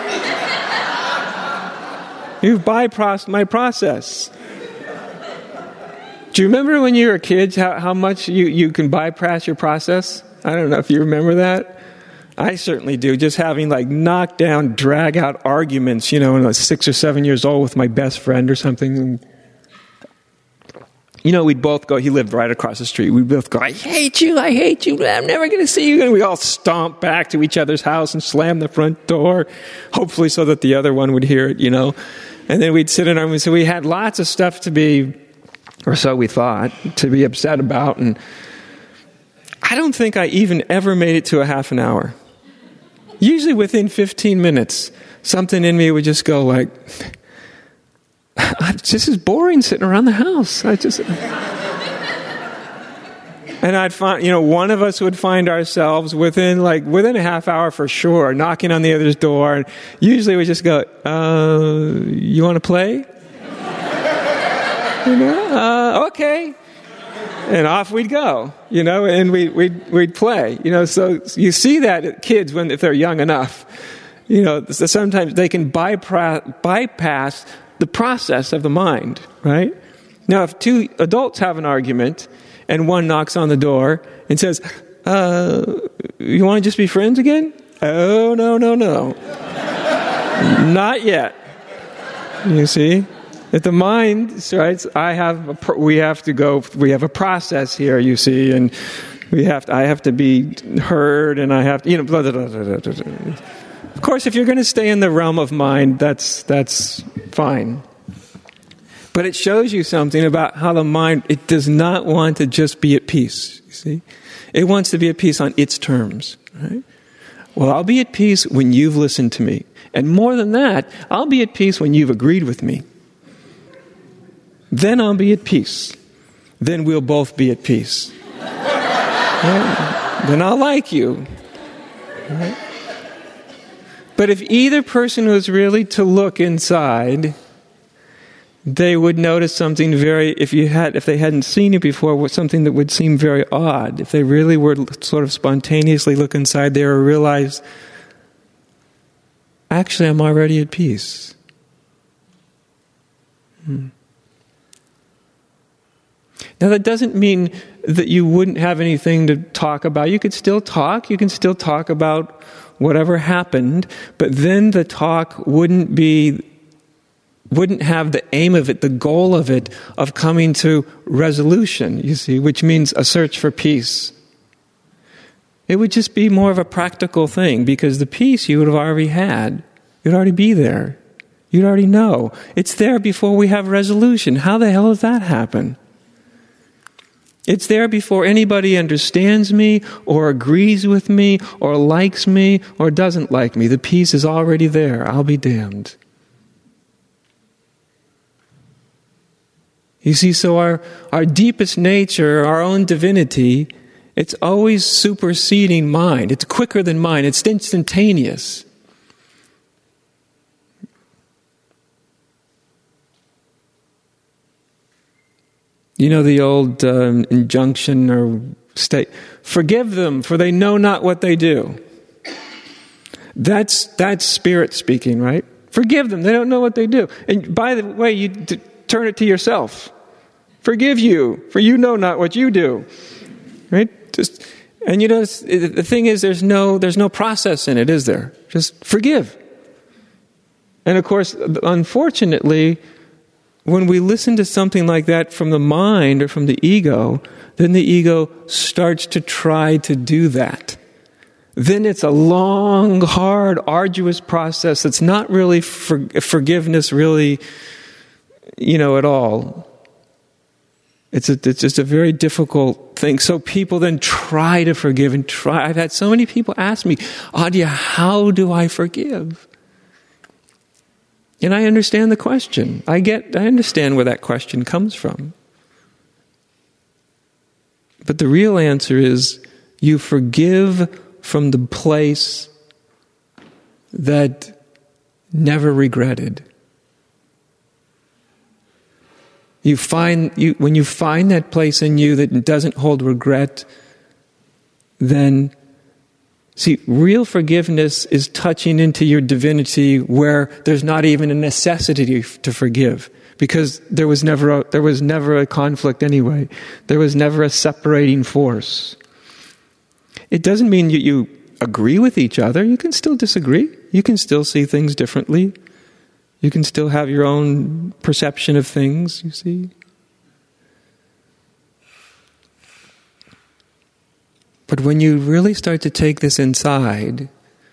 You've bypassed my process. Do you remember when you were a kid how, how much you, you can bypass your process? I don't know if you remember that. I certainly do. Just having like knockdown, drag out arguments, you know, when I was six or seven years old with my best friend or something. And, you know, we'd both go, he lived right across the street. We'd both go, I hate you, I hate you, I'm never going to see you. And we all stomp back to each other's house and slam the front door, hopefully so that the other one would hear it, you know. And then we'd sit in our room. So we had lots of stuff to be, or so we thought, to be upset about. And I don't think I even ever made it to a half an hour. Usually within fifteen minutes, something in me would just go like, this is boring sitting around the house. I just... And I'd find, you know, one of us would find ourselves within like, within a half hour for sure, knocking on the other's door. And usually we just go, uh, you want to play? You know, uh, okay. And off we'd go, you know, and we, we'd, we'd play, you know. So you see that kids, when if they're young enough, you know, sometimes they can bypass, bypass the process of the mind, right? Now, if two adults have an argument and one knocks on the door and says, uh, you want to just be friends again? Oh, no, no, no. Not yet. You see? If the mind, right, I have, a, we have to go, we have a process here, you see, and we have to, I have to be heard, and I have to, you know, blah, blah, blah, blah, blah, blah. Of course, if you're going to stay in the realm of mind, that's, that's fine. But it shows you something about how the mind, it does not want to just be at peace, you see. It wants to be at peace on its terms, right? Well, I'll be at peace when you've listened to me. And more than that, I'll be at peace when you've agreed with me. Then I'll be at peace. Then we'll both be at peace. Right? Then I'll like you. Right? But if either person was really to look inside, they would notice something very, if you had, if they hadn't seen it before, was something that would seem very odd. If they really were sort of spontaneously look inside there or realize, actually, I'm already at peace. Hmm. Now, that doesn't mean that you wouldn't have anything to talk about. You could still talk. You can still talk about whatever happened, but then the talk wouldn't be, wouldn't have the aim of it, the goal of it, of coming to resolution, you see, which means a search for peace. It would just be more of a practical thing, because the peace you would have already had. You'd already be there. You'd already know. It's there before we have resolution. How the hell does that happen? It's there before anybody understands me or agrees with me or likes me or doesn't like me. The peace is already there. I'll be damned. You see, so our, our deepest nature, our own divinity, it's always superseding mind. It's quicker than mind. It's instantaneous. You know the old um, injunction or state, forgive them, for they know not what they do. That's that's spirit speaking, right? Forgive them, they don't know what they do. And by the way, you d- turn it to yourself. Forgive you, for you know not what you do. Right? Just, and you know, the thing is, there's no there's no process in it, is there? Just forgive. And of course, unfortunately, when we listen to something like that from the mind or from the ego, then the ego starts to try to do that. Then it's a long, hard, arduous process. It's not really for, forgiveness, really, you know, at all. It's a, it's just a very difficult thing. So people then try to forgive and try. I've had so many people ask me, Adya, how do I forgive? And I understand the question. I get, I understand where that question comes from. But the real answer is, you forgive from the place that never regretted. You find, you, when you find that place in you that doesn't hold regret, then see, real forgiveness is touching into your divinity where there's not even a necessity to forgive, because there was never a, there was never a conflict anyway. There was never a separating force. It doesn't mean you, you agree with each other. You can still disagree. You can still see things differently. You can still have your own perception of things, you see. But when you really start to take this inside,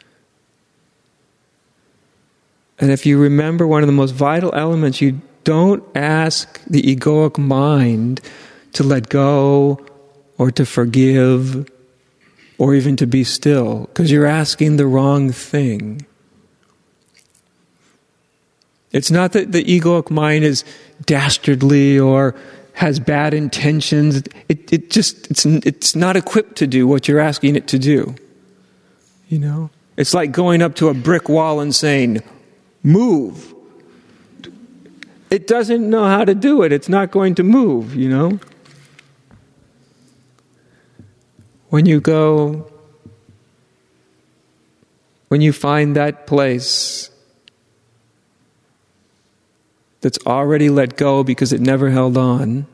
and if you remember one of the most vital elements, you don't ask the egoic mind to let go or to forgive or even to be still, because you're asking the wrong thing. It's not that the egoic mind is dastardly or has bad intentions. It it just it's it's not equipped to do what you're asking it to do. You know? It's like going up to a brick wall and saying, move. It doesn't know how to do it. It's not going to move, you know? When you go, when you find that place that's already let go because it never held on,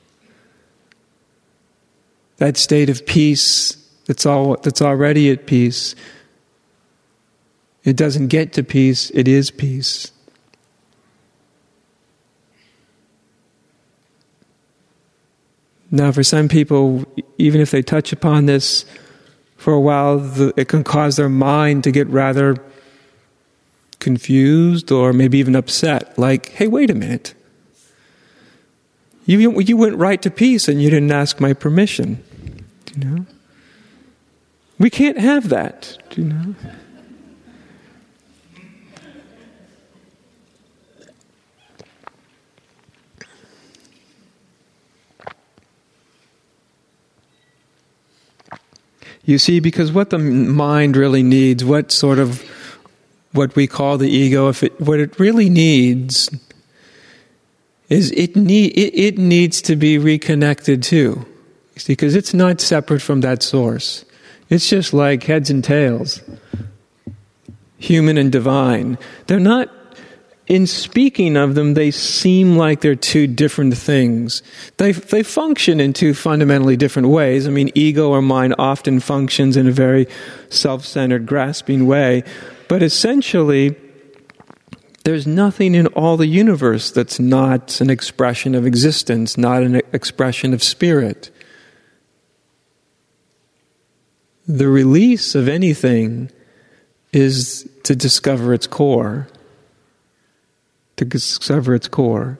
that state of peace that's all that's already at peace, it doesn't get to peace, it is peace. Now, for some people, even if they touch upon this for a while, the, it can cause their mind to get rather confused or maybe even upset. Like, hey, wait a minute. You, you went right to peace and you didn't ask my permission. Do you know? We can't have that. Do you know? You see, because what the mind really needs, what sort of, what we call the ego, if it, what it really needs is it need it, it needs to be reconnected too. You see, because it's not separate from that source. It's just like heads and tails, human and divine. They're not in speaking of them, they seem like they're two different things. They they function in two fundamentally different ways. I mean, ego or mind often functions in a very self-centered, grasping way. But essentially, there's nothing in all the universe that's not an expression of existence, not an expression of spirit. The release of anything is to discover its core. To discover its core.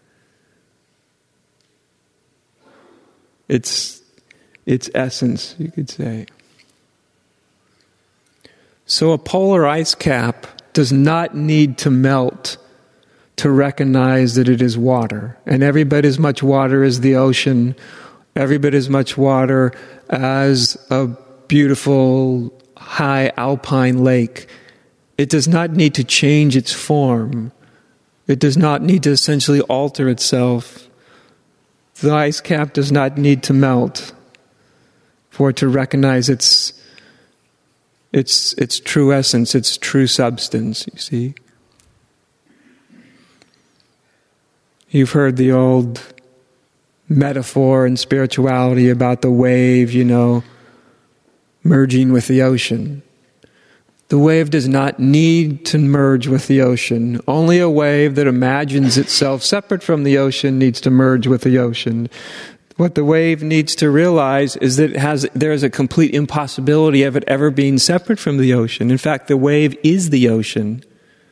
Its, its essence, you could say. So a polar ice cap does not need to melt to recognize that it is water. And every bit as much water as the ocean, every bit as much water as a beautiful high alpine lake. It does not need to change its form. It does not need to essentially alter itself. The ice cap does not need to melt for it to recognize its, its, its true essence, its true substance, you see. You've heard the old metaphor in spirituality about the wave, you know, merging with the ocean. The wave does not need to merge with the ocean. Only a wave that imagines itself separate from the ocean needs to merge with the ocean. What the wave needs to realize is that it has, there is a complete impossibility of it ever being separate from the ocean. In fact, the wave is the ocean.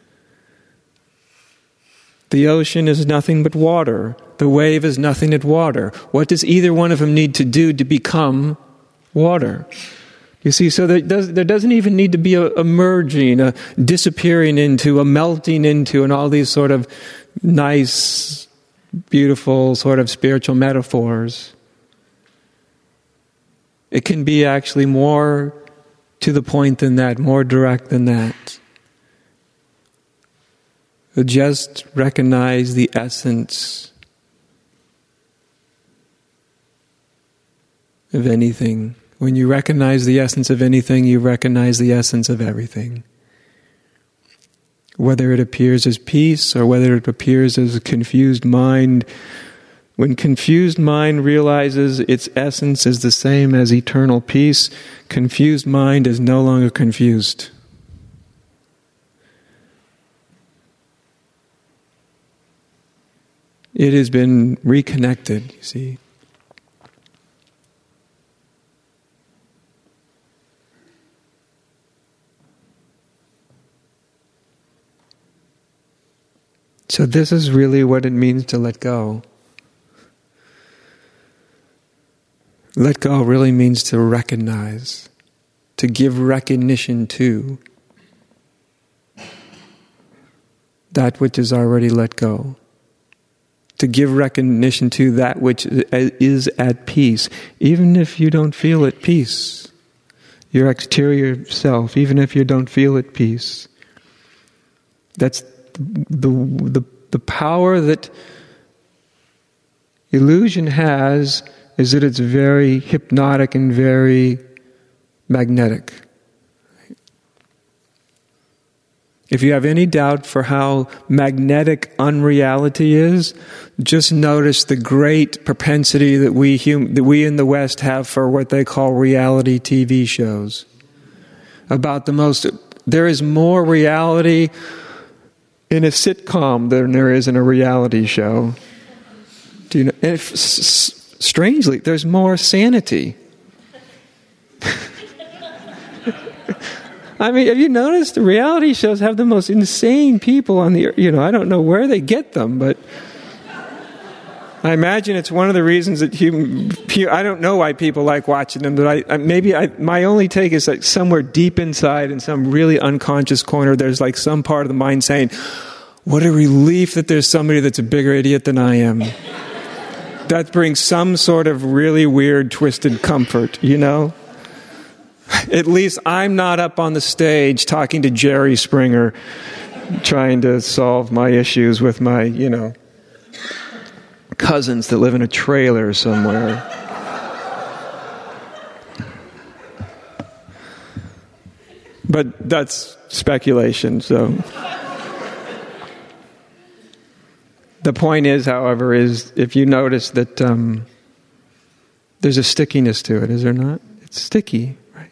The ocean is nothing but water. The wave is nothing but water. What does either one of them need to do to become water? You see, so there, does, there doesn't even need to be a, a merging, a disappearing into, a melting into, and all these sort of nice, beautiful sort of spiritual metaphors. It can be actually more to the point than that, more direct than that. Just recognize the essence of anything. When you recognize the essence of anything, you recognize the essence of everything. Whether it appears as peace or whether it appears as a confused mind, when confused mind realizes its essence is the same as eternal peace, confused mind is no longer confused. It has been reconnected, you see. So this is really what it means to let go. Let go really means to recognize, to give recognition to that which is already let go. To give recognition to that which is at peace, even if you don't feel at peace. Your exterior self, even if you don't feel at peace. That's the the the power that illusion has is that it's very hypnotic and very magnetic. If you have any doubt for how magnetic unreality is, just notice the great propensity that we hum- that we in the West have for what they call reality T V shows. About the most, there is more reality in a sitcom than there is in a reality show. Do you know? And if, s- strangely, there's more sanity. I mean, have you noticed the reality shows have the most insane people on the, you know, I don't know where they get them, but I imagine it's one of the reasons that human, I don't know why people like watching them, but I, I maybe I, my only take is like somewhere deep inside in some really unconscious corner, there's like some part of the mind saying, what a relief that there's somebody that's a bigger idiot than I am. That brings some sort of really weird, twisted comfort, you know? At least I'm not up on the stage talking to Jerry Springer, trying to solve my issues with my, you know, cousins that live in a trailer somewhere. But that's speculation, so. The point is, however, is if you notice that um, there's a stickiness to it, is there not? It's sticky, right?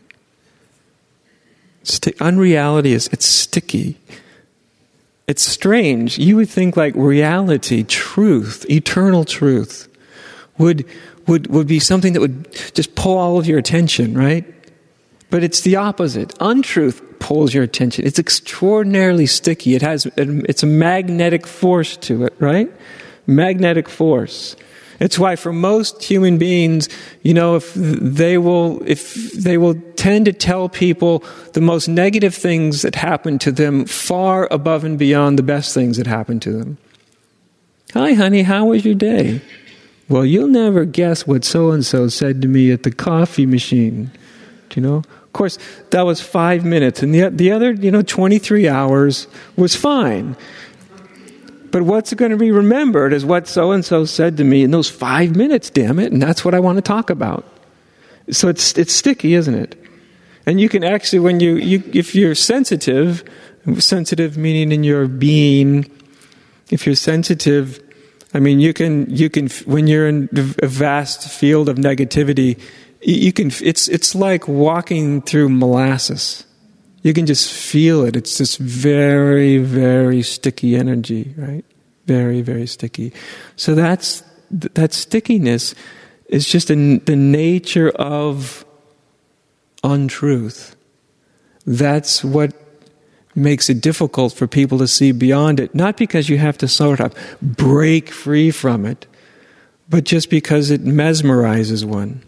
Sti- unreality is, it's sticky. It's strange. You would think like reality, truth, eternal truth would would would be something that would just pull all of your attention, right? But it's the opposite. Untruth pulls your attention. It's extraordinarily sticky. It has it's a magnetic force to it, right? Magnetic force. It's why for most human beings, you know, if they will if they will tend to tell people the most negative things that happen to them far above and beyond the best things that happen to them. Hi, honey, how was your day? Well, you'll never guess what so-and-so said to me at the coffee machine. Do you know? Of course, that was five minutes, and the the other, you know, twenty-three hours was fine. But what's going to be remembered is what so-and-so said to me in those five minutes, damn it, and that's what I want to talk about. So it's it's sticky, isn't it? And you can actually, when you, you if you're sensitive, sensitive meaning in your being, if you're sensitive, I mean, you can, you can when you're in a vast field of negativity, you can, it's it's like walking through molasses. You can just feel it. It's this very, very sticky energy, right? Very, very sticky. So that's that stickiness is just in the nature of untruth. That's what makes it difficult for people to see beyond it. Not because you have to sort of break free from it, but just because it mesmerizes one.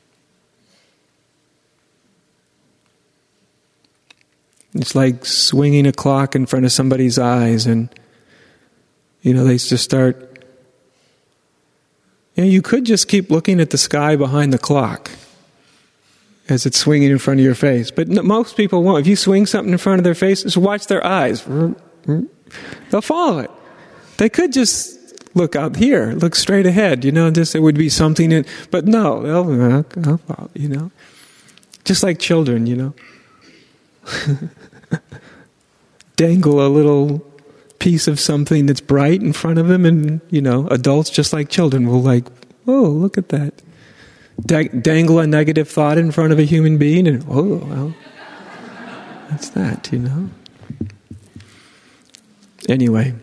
It's like swinging a clock in front of somebody's eyes, and you know they just start. You know, you could just keep looking at the sky behind the clock as it's swinging in front of your face, but no, most people won't. If you swing something in front of their face, just watch their eyes. They'll follow it. They could just look out here, look straight ahead. You know, just there would be something in, but no, they'll, they'll follow, you know, just like children, you know. Dangle a little piece of something that's bright in front of them, and you know, adults just like children will like, oh, look at that. Da- dangle a negative thought in front of a human being, and oh, well, that's that, you know. Anyway.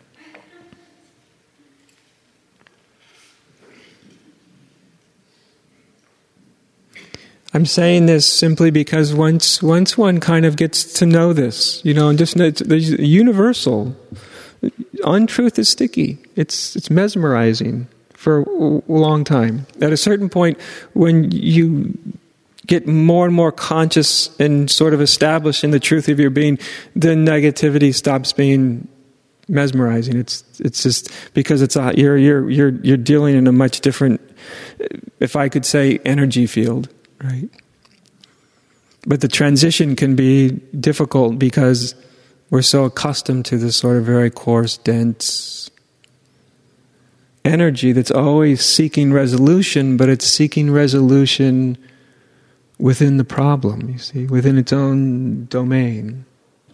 I'm saying this simply because once once one kind of gets to know this, you know, and just know it's, it's universal. Untruth is sticky. It's it's mesmerizing for a long time. At a certain point, when you get more and more conscious and sort of established in the truth of your being, then negativity stops being mesmerizing. It's it's just because it's a, you're you're you're you're dealing in a much different, if I could say, energy field. Right? But the transition can be difficult because we're so accustomed to this sort of very coarse, dense energy that's always seeking resolution, but it's seeking resolution within the problem, you see, within its own domain.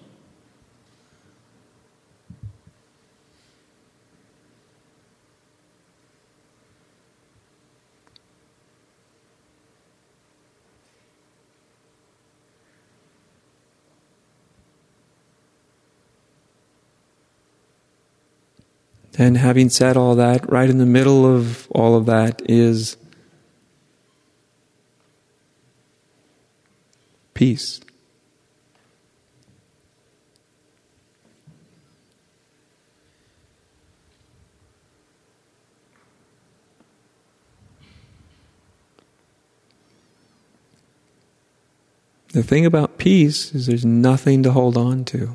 And having said all that, right in the middle of all of that is peace. The thing about peace is there's nothing to hold on to.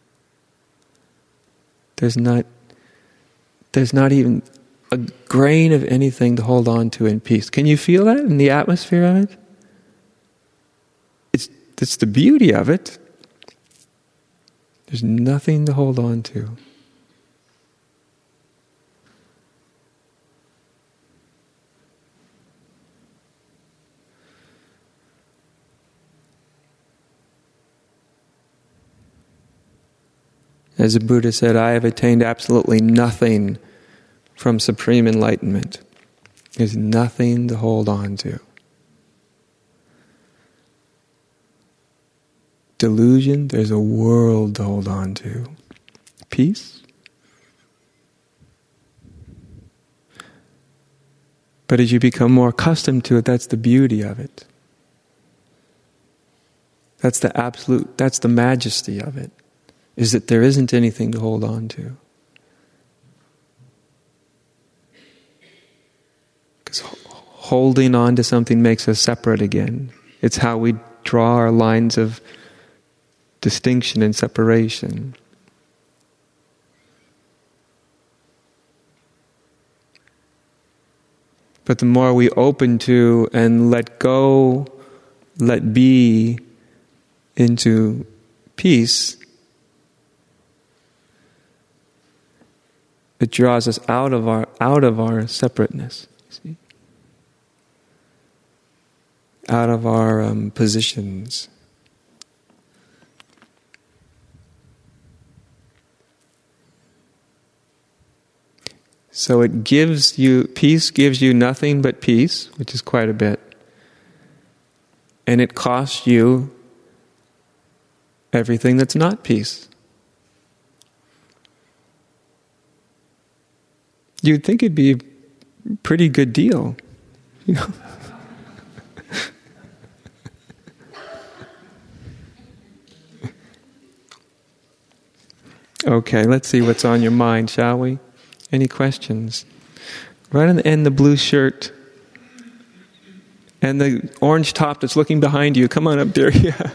There's not There's not even a grain of anything to hold on to in peace. Can you feel that in the atmosphere of it? It's, it's the beauty of it. There's nothing to hold on to. As the Buddha said, I have attained absolutely nothing from supreme enlightenment. There's nothing to hold on to. Delusion, there's a world to hold on to. Peace. But as you become more accustomed to it, that's the beauty of it. That's the absolute, that's the majesty of it, is that there isn't anything to hold on to. Because holding on to something makes us separate again. It's how we draw our lines of distinction and separation. But the more we open to and let go, let be into peace, it draws us out of our out of our separateness. See? Out of our um, positions. So it gives you, peace gives you nothing but peace, which is quite a bit. And it costs you everything that's not peace. You'd think it'd be a pretty good deal, you know. Okay, let's see what's on your mind, shall we? Any questions? Right on the end, the blue shirt and the orange top that's looking behind you. Come on up, dear. Yeah.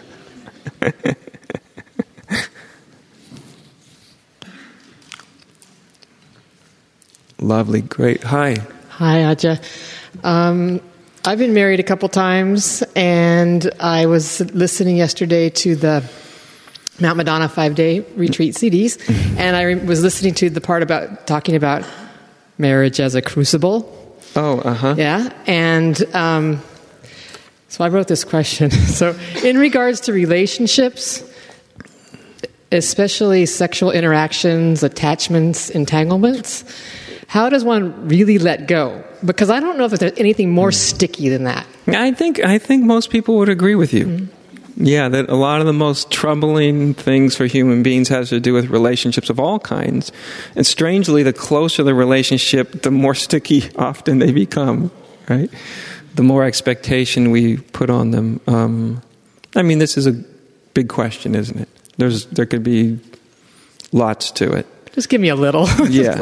Lovely, great. Hi. Hi, Ajahn. Um, I've been married a couple times, and I was listening yesterday to the Mount Madonna five-day retreat C Ds, and I was listening to the part about talking about marriage as a crucible. Oh, uh-huh. Yeah, and um, so I wrote this question. So in regards to relationships, especially sexual interactions, attachments, entanglements, how does one really let go? Because I don't know if there's anything more sticky than that. I think I think most people would agree with you. Mm-hmm. Yeah, that a lot of the most troubling things for human beings has to do with relationships of all kinds. And strangely, the closer the relationship, the more sticky often they become, right? The more expectation we put on them. Um, I mean, this is a big question, isn't it? There's There could be lots to it. Just give me a little. Yeah.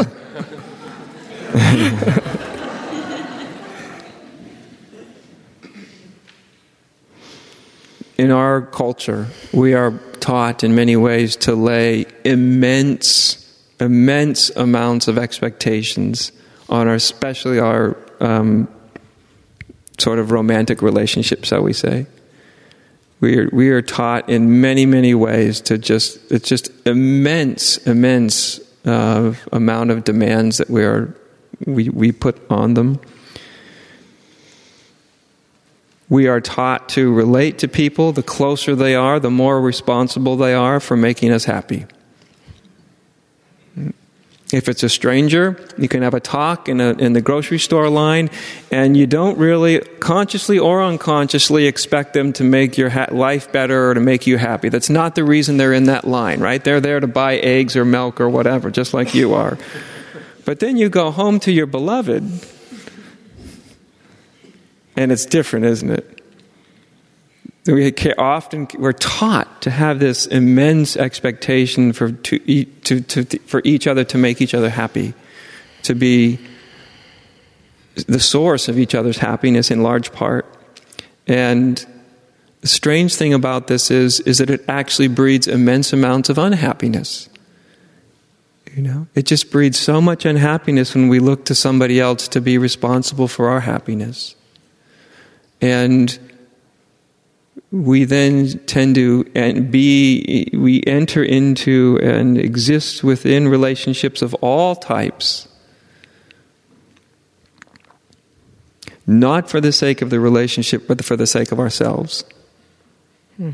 In our culture, we are taught in many ways to lay immense, immense amounts of expectations on our, especially our um, sort of romantic relationships, shall we say. We are, we are taught in many, many ways to just, it's just immense, immense uh, amount of demands that we are, we, we put on them. We are taught to relate to people. The closer they are, the more responsible they are for making us happy. If it's a stranger, you can have a talk in, a, in the grocery store line, and you don't really, consciously or unconsciously, expect them to make your ha- life better or to make you happy. That's not the reason they're in that line, right? They're there to buy eggs or milk or whatever, just like you are. But then you go home to your beloved, and it's different, isn't it? We often we're taught to have this immense expectation for to, to, to for each other to make each other happy, to be the source of each other's happiness in large part. And the strange thing about this is is that it actually breeds immense amounts of unhappiness. You know, it just breeds so much unhappiness when we look to somebody else to be responsible for our happiness. And we then tend to and be, we enter into and exist within relationships of all types, not for the sake of the relationship, but for the sake of ourselves. Hmm.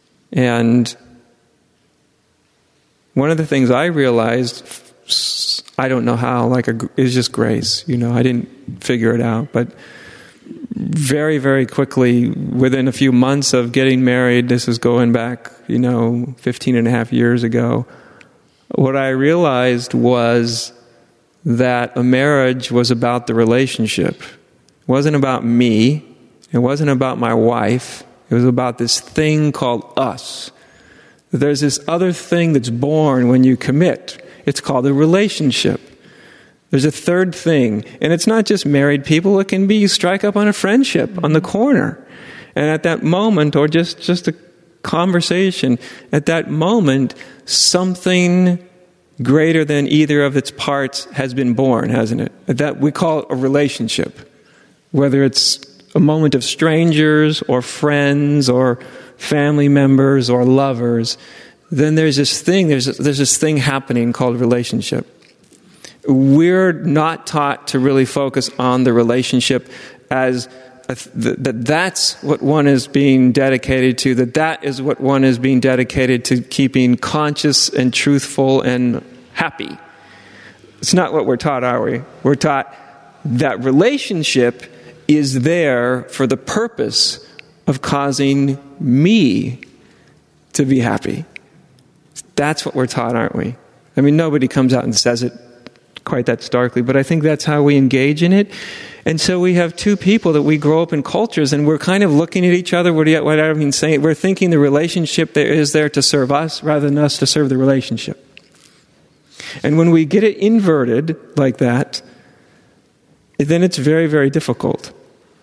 And one of the things I realized, I don't know how, like a, it's just grace, you know, I didn't figure it out. But very, very quickly, within a few months of getting married, this is going back, you know, fifteen and a half years ago, what I realized was that a marriage was about the relationship. It wasn't about me. It wasn't about my wife. It was about this thing called us. There's this other thing that's born when you commit. It's called a relationship. There's a third thing, and it's not just married people. It can be you strike up on a friendship on the corner. And at that moment, or just, just a conversation, at that moment, something greater than either of its parts has been born, hasn't it? That we call it a relationship. Whether it's a moment of strangers or friends or family members or lovers, then there's this thing, there's, there's this thing happening called relationship. We're not taught to really focus on the relationship as a, that, that that's what one is being dedicated to, that that is what one is being dedicated to, keeping conscious and truthful and happy. It's not what we're taught, are we? We're taught that relationship is there for the purpose of causing me to be happy. That's what we're taught, aren't we? I mean, nobody comes out and says it quite that starkly, but I think that's how we engage in it. And so we have two people that we grow up in cultures, and we're kind of looking at each other. What do you, what I mean saying? We're thinking the relationship there is there to serve us rather than us to serve the relationship. And when we get it inverted like that, then it's very, very difficult.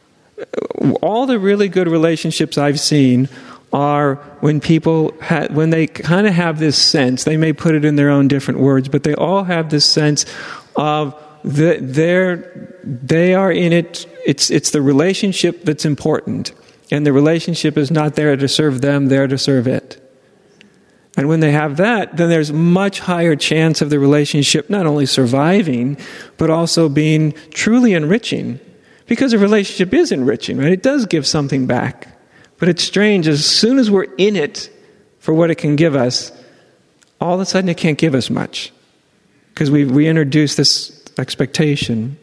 All the really good relationships I've seen are when people, ha- when they kind of have this sense, they may put it in their own different words, but they all have this sense of the, they're, they are in it, it's, it's the relationship that's important. And the relationship is not there to serve them, there to serve it. And when they have that, then there's much higher chance of the relationship not only surviving, but also being truly enriching. Because a relationship is enriching, right? It does give something back. But it's strange, as soon as we're in it for what it can give us, all of a sudden it can't give us much. Because we we introduce this expectation.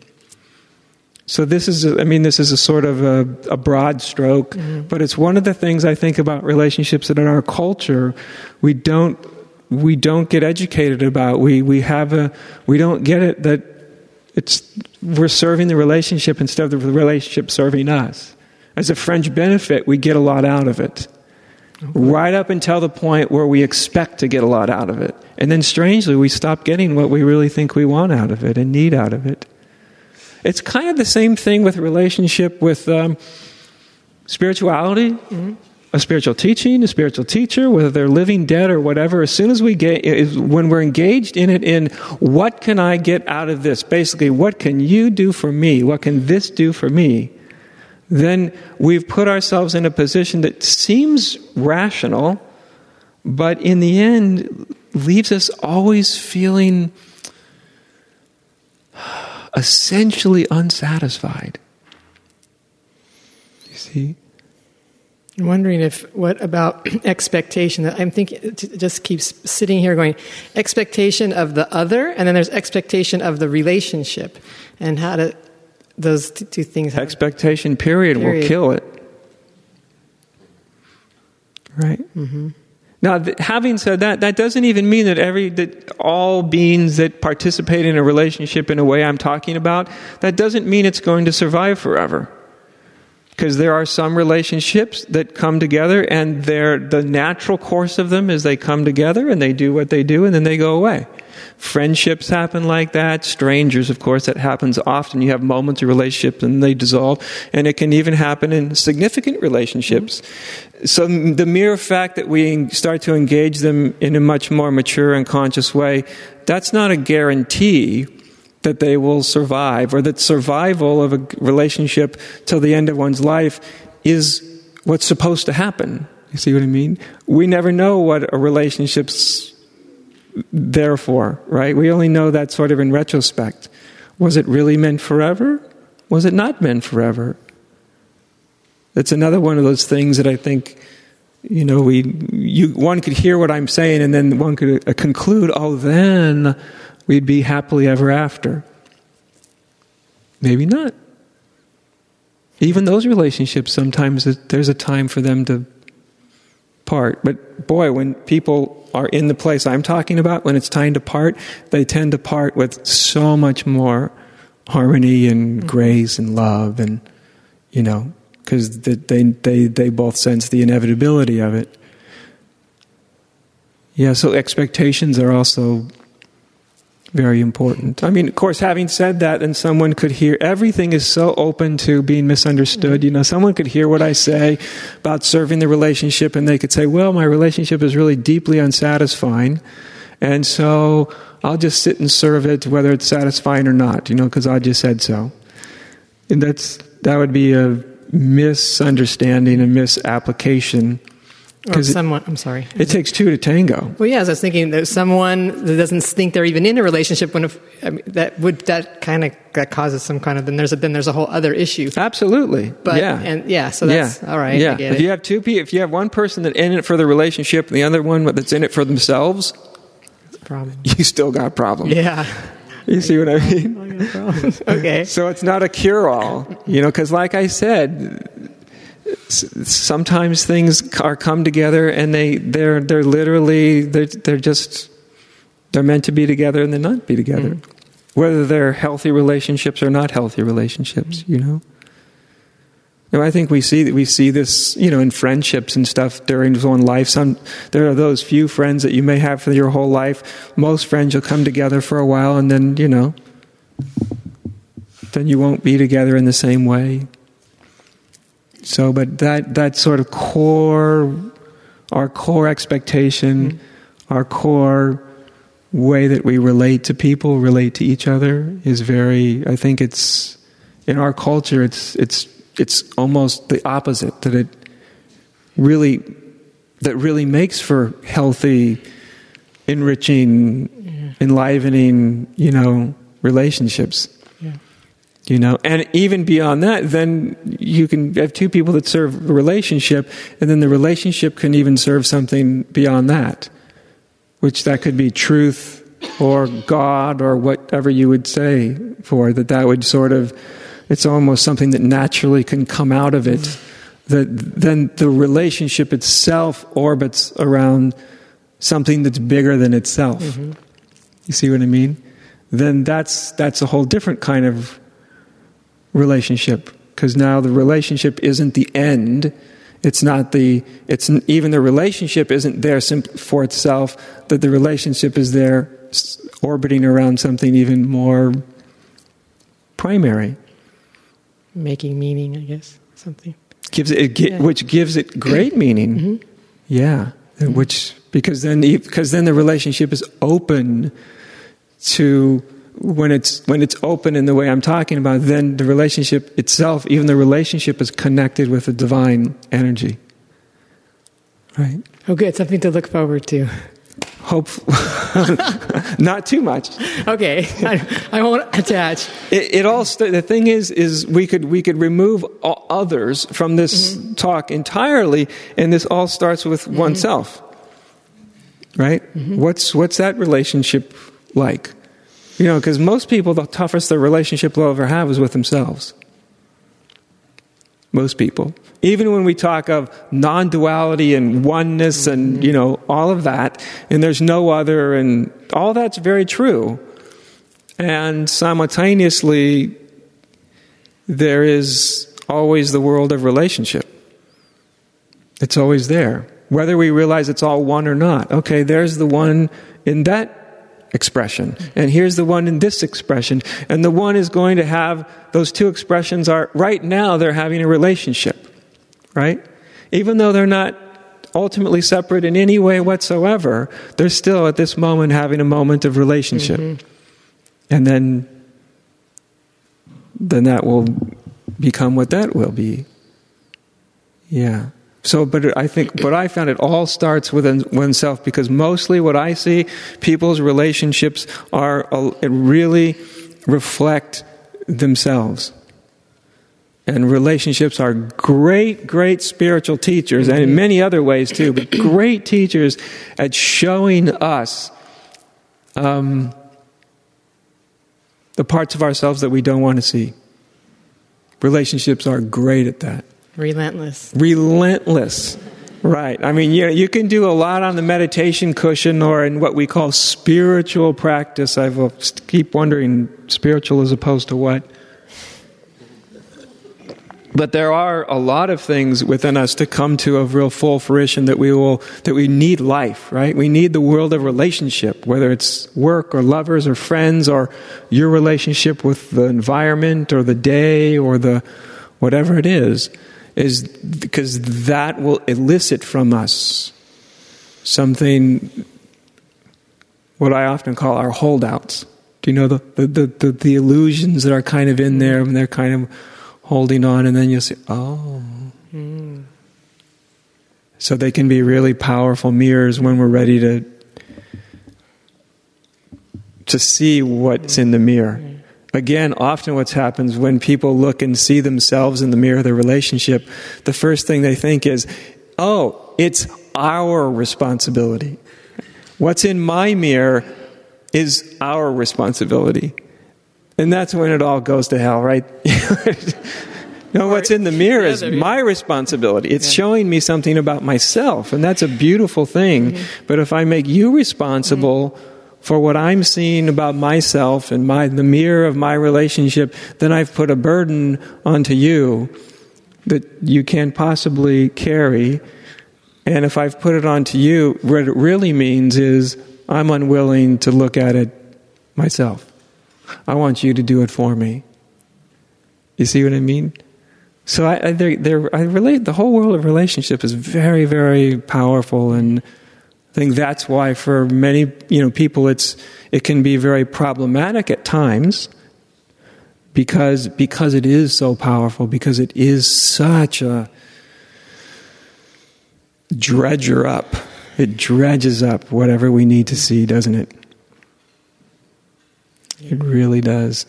So this is, a, I mean, this is a sort of a, a broad stroke, mm-hmm. but it's one of the things I think about relationships that in our culture we don't we don't get educated about. We we have a we don't get it that it's we're serving the relationship instead of the relationship serving us. As a fringe benefit, we get a lot out of it. Okay. Right up until the point where we expect to get a lot out of it. And then strangely, we stop getting what we really think we want out of it and need out of it. It's kind of the same thing with relationship with um, spirituality, mm-hmm. a spiritual teaching, a spiritual teacher, whether they're living, dead, or whatever. As soon as we get, when we're engaged in it in what can I get out of this? Basically, what can you do for me? What can this do for me? Then we've put ourselves in a position that seems rational, but in the end leaves us always feeling essentially unsatisfied. You see? I'm wondering if, what about expectation? I'm thinking, it just keeps sitting here going, expectation of the other, and then there's expectation of the relationship, and how to, those t- two things. Have, expectation, period, period, will kill it. Right? Mm-hmm. Now, th- having said that, that doesn't even mean that every that all beings that participate in a relationship in a way I'm talking about, that doesn't mean it's going to survive forever. Because there are some relationships that come together, and they're, the natural course of them is they come together and they do what they do and then they go away. Friendships happen like that. Strangers, of course, that happens often. You have moments of relationship and they dissolve. And it can even happen in significant relationships. Mm-hmm. So the mere fact that we start to engage them in a much more mature and conscious way, that's not a guarantee that they will survive, or that survival of a relationship till the end of one's life is what's supposed to happen. You see what I mean? We never know what a relationship's there for, right? We only know that sort of in retrospect. Was it really meant forever? Was it not meant forever? It's another one of those things that I think, you know, we you one could hear what I'm saying and then one could uh, conclude, oh, then we'd be happily ever after. Maybe not. Even those relationships, sometimes there's a time for them to part. But boy, when people are in the place I'm talking about, when it's time to part, they tend to part with so much more harmony and mm-hmm. grace and love, and, you know, because they, they, they both sense the inevitability of it. Yeah, so expectations are also very important. I mean, of course, having said that, and someone could hear, everything is so open to being misunderstood. Mm-hmm. You know, someone could hear what I say about serving the relationship, and they could say, well, my relationship is really deeply unsatisfying, and so I'll just sit and serve it, whether it's satisfying or not, you know, because I just said so. And that's that would be a misunderstanding, a misapplication. Or someone, it, I'm sorry. It takes two to tango. Well, yeah, as I was thinking, that someone that doesn't think they're even in a relationship, when if, I mean, that would that kind of that causes some kind of then there's a, then there's a whole other issue. Absolutely. But yeah. and yeah, so that's yeah. all right. Yeah. I get if it. you have two people, if you have one person that's in it for the relationship and the other one that's in it for themselves, that's a problem. You still got a problem. Yeah. You see what I mean? Okay. So it's not a cure-all, you know, because like I said, sometimes things are come together and they they're they're literally they're they're just they're meant to be together and they're not be together, mm. whether they're healthy relationships or not healthy relationships. Mm. You know, and I think we see we see this, you know, in friendships and stuff during one's life. Some there are those few friends that you may have for your whole life. Most friends will come together for a while and then you know, then you won't be together in the same way. So, but that, that sort of core, our core expectation, mm-hmm. our core way that we relate to people, relate to each other is very, I think it's, in our culture, it's, it's, it's almost the opposite, that it really, that really makes for healthy, enriching, yeah. enlivening, you know, relationships. You know, and even beyond that, then you can have two people that serve a relationship, and then the relationship can even serve something beyond that, which that could be truth or God or whatever you would say for that. That would sort of, it's almost something that naturally can come out of it. Mm-hmm. That then the relationship itself orbits around something that's bigger than itself. Mm-hmm. You see what I mean? Then that's that's a whole different kind of relationship, because now the relationship isn't the end. It's not the. It's even the relationship isn't there for itself. That the relationship is there, orbiting around something even more primary, making meaning. I guess something gives it, it yeah. which gives it great meaning. Mm-hmm. Yeah, mm-hmm. which because then because then the relationship is open to. When it's when it's open in the way I'm talking about, then the relationship itself, even the relationship, is connected with the divine energy. Right? Oh, good. Something to look forward to. Hope, not too much. Okay, I, I won't attach. It, it all. St- the thing is, is we could we could remove all others from this mm-hmm. talk entirely, and this all starts with mm-hmm. oneself. Right? Mm-hmm. What's what's that relationship like? You know, because most people, the toughest their relationship they'll ever have is with themselves. Most people. Even when we talk of non-duality and oneness and, you know, all of that, and there's no other, and all that's very true. And simultaneously, there is always the world of relationship. It's always there. Whether we realize it's all one or not. Okay, there's the one in that expression, and here's the one in this expression, and the one is going to have, those two expressions are, right now they're having a relationship, right? Even though they're not ultimately separate in any way whatsoever, they're still at this moment having a moment of relationship. Mm-hmm. And then, then that will become what that will be. Yeah. So, but I think, but I found it all starts within oneself, because mostly what I see, people's relationships are really reflect themselves. And relationships are great, great spiritual teachers, and in many other ways too, but great teachers at showing us um, the parts of ourselves that we don't want to see. Relationships are great at that. Relentless. Relentless. Right. I mean, you, you can do a lot on the meditation cushion or in what we call spiritual practice. I will keep wondering, spiritual as opposed to what? But there are a lot of things within us to come to a real full fruition that we will, that we need life, right? We need the world of relationship, whether it's work or lovers or friends or your relationship with the environment or the day or the whatever it is, is because that will elicit from us something, what I often call our holdouts. Do you know the, the, the, the, the illusions that are kind of in there and they're kind of holding on, and then you'll say, oh. Mm. So they can be really powerful mirrors when we're ready to to see what's in the mirror. Again, often what happens when people look and see themselves in the mirror of their relationship, the first thing they think is, oh, it's our responsibility. What's in my mirror is our responsibility. And that's when it all goes to hell, right? No, what's in the mirror is my responsibility. It's showing me something about myself, and that's a beautiful thing. Mm-hmm. But if I make you responsible mm-hmm. for what I'm seeing about myself and my the mirror of my relationship, then I've put a burden onto you that you can't possibly carry. And if I've put it onto you, what it really means is I'm unwilling to look at it myself. I want you to do it for me. You see what I mean? So I, I, they're, they're, I relate. The whole world of relationship is very, very powerful, and I think that's why for many, you know, people, it's it can be very problematic at times because because it is so powerful, because it is such a dredger up. It dredges up whatever we need to see, doesn't it? It really does.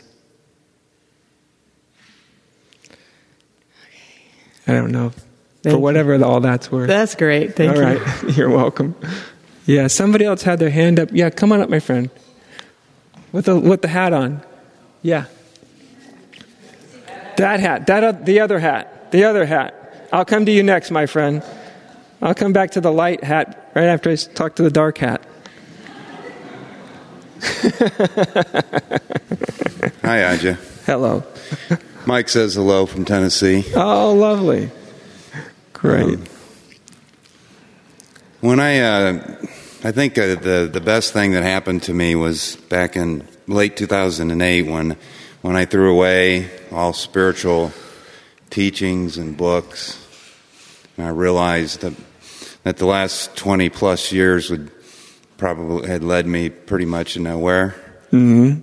I don't know. Thank For whatever you. all that's worth. That's great. Thank all you. All right. You're welcome. Yeah, somebody else had their hand up. Yeah, come on up, my friend. With the with the hat on. Yeah. That hat. That uh, the other hat. The other hat. I'll come to you next, my friend. I'll come back to the light hat right after I talk to the dark hat. Hi, Aja. Hello. Mike says hello from Tennessee. Oh, lovely. Great. Um, when I, uh, I think uh, the the best thing that happened to me was back in late two thousand eight when when I threw away all spiritual teachings and books, and I realized that that the last twenty plus years would probably had led me pretty much to nowhere. Mm-hmm.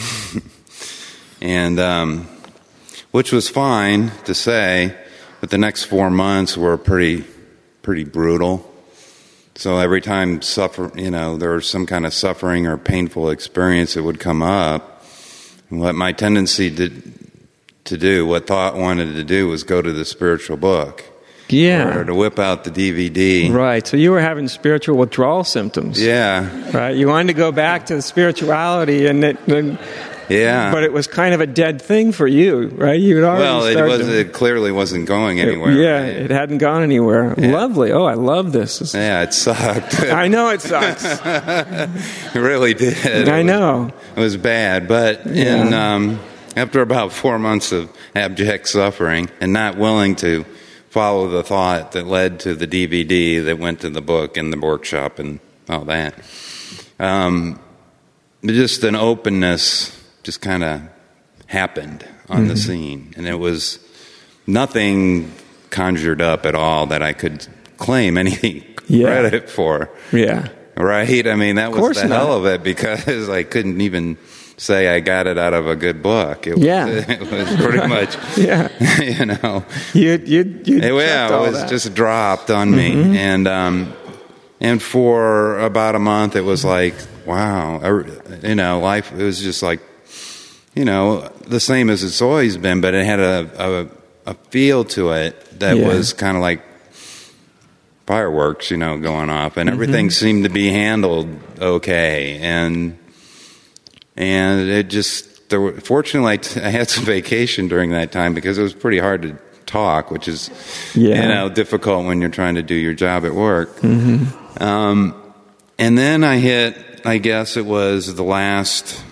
and um, which was fine to say, but the next four months were pretty pretty brutal. So every time suffer, you know, there was some kind of suffering or painful experience that would come up, and what my tendency did to do, what thought wanted to do, was go to the spiritual book. Yeah. Or to whip out the D V D. Right. So you were having spiritual withdrawal symptoms. Yeah. Right. You wanted to go back to the spirituality, and it. And, yeah. But it was kind of a dead thing for you, right? You had already well, it started. was. It clearly wasn't going anywhere. It, yeah, it hadn't gone anywhere. Yeah. Lovely. Oh, I love this. Yeah, it sucked. I know it sucks. It really did. I it know. Was, it was bad, but yeah. in um, after about four months of abject suffering and not willing to follow the thought that led to the D V D that went to the book and the workshop and all that. Um, just an openness just kind of happened on mm-hmm. the scene. And it was nothing conjured up at all that I could claim any yeah. credit for. Yeah. Right? I mean, that was the not. hell of it, because I couldn't even say I got it out of a good book. It yeah. was, it was pretty much, yeah. you know. You, you, you it, yeah, it was that. just dropped on me. Mm-hmm. And um, and for about a month, it was like, wow. I, you know, life, it was just like, you know, the same as it's always been, but it had a, a, a feel to it that yeah. was kind of like fireworks, you know, going off. And everything mm-hmm. seemed to be handled okay. And... And it just there were, fortunately, I, t- I had some vacation during that time because it was pretty hard to talk, which is, yeah. you know, difficult when you're trying to do your job at work. Mm-hmm. Um, and then I hit, I guess it was the last,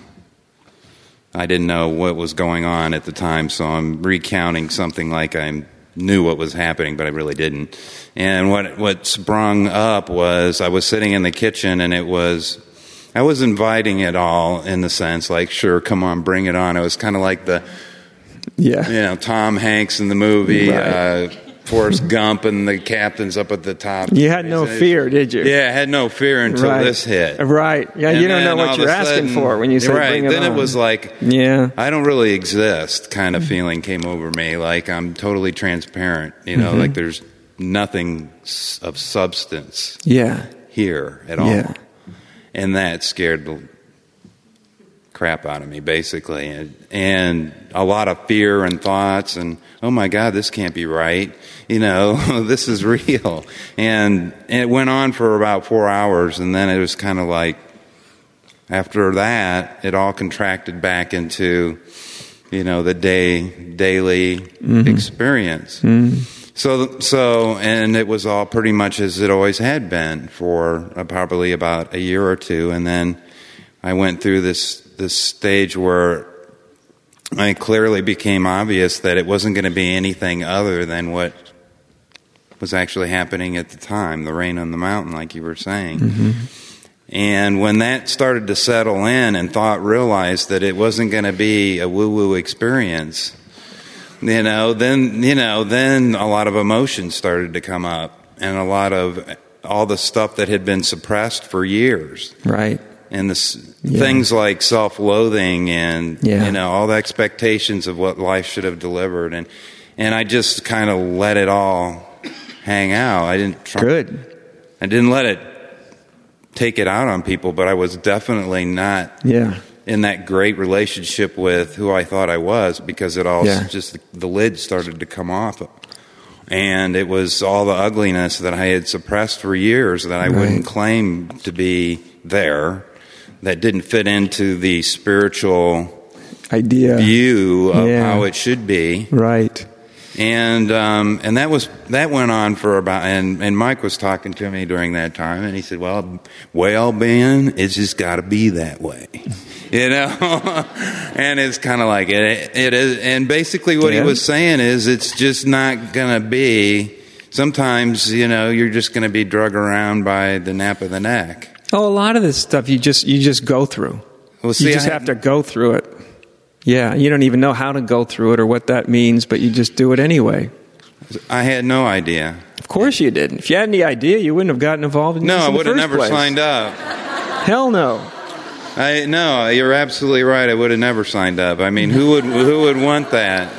I didn't know what was going on at the time, so I'm recounting something like I knew what was happening, but I really didn't. And what what sprung up was I was sitting in the kitchen, and it was, I was inviting it all in the sense, like, sure, come on, bring it on. It was kind of like the, yeah, you know, Tom Hanks in the movie, right. uh, Forrest Gump, and the captain's up at the top. You had no fear, did you? Yeah, I had no fear until right. this hit. Right. Yeah, and you don't know what you're asking sudden, for when you say right, bring it then on. it was like, yeah. I don't really exist kind of feeling came over me, like I'm totally transparent, you know, mm-hmm. like there's nothing of substance yeah. here at all. Yeah. And that scared the crap out of me, basically. And, and a lot of fear and thoughts and, oh my God, this can't be right. You know, this is real. And, and it went on for about four hours, and then it was kind of like, after that, it all contracted back into, you know, the day, daily mm-hmm. experience. Mm-hmm. So, so, and it was all pretty much as it always had been for uh, probably about a year or two. And then I went through this, this stage where it clearly became obvious that it wasn't going to be anything other than what was actually happening at the time, the rain on the mountain, like you were saying. Mm-hmm. And when that started to settle in and thought realized that it wasn't going to be a woo-woo experience, you know, then, you know, then a lot of emotions started to come up, and a lot of all the stuff that had been suppressed for years. Right. And the yeah. things like self-loathing and, yeah. you know, all the expectations of what life should have delivered. And, and I just kind of let it all hang out. I didn't try. Good. I didn't let it take it out on people, but I was definitely not yeah. in that great relationship with who I thought I was, because it all yeah. just, the lid started to come off. And it was all the ugliness that I had suppressed for years that I right. wouldn't claim to be there, that didn't fit into the spiritual idea view of yeah. how it should be. Right. And um, and that was that went on for about, and, and Mike was talking to me during that time, and he said, well, well, Ben, it's just got to be that way. You know? And it's kind of like, it, it is, and basically what yeah. he was saying is, it's just not going to be, sometimes, you know, you're just going to be drug around by the nape of the neck. Oh, a lot of this stuff you just you just go through. Well, see, you just I, have to go through it. Yeah, you don't even know how to go through it or what that means, but you just do it anyway. I had no idea. Of course you didn't. If you had any idea, you wouldn't have gotten involved in no, this in I would the have first never place. signed up. Hell no. I no, you're absolutely right. I would have never signed up. I mean, who would who would want that?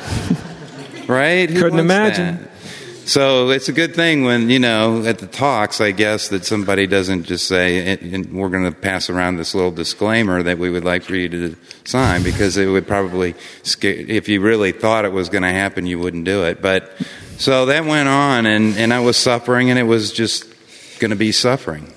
Right? Who Couldn't wants imagine. that? So it's a good thing when, you know, at the talks, I guess, that somebody doesn't just say, and we're going to pass around this little disclaimer that we would like for you to sign, because it would probably scare, if you really thought it was going to happen, you wouldn't do it. But so that went on, and, and I was suffering, and it was just going to be suffering.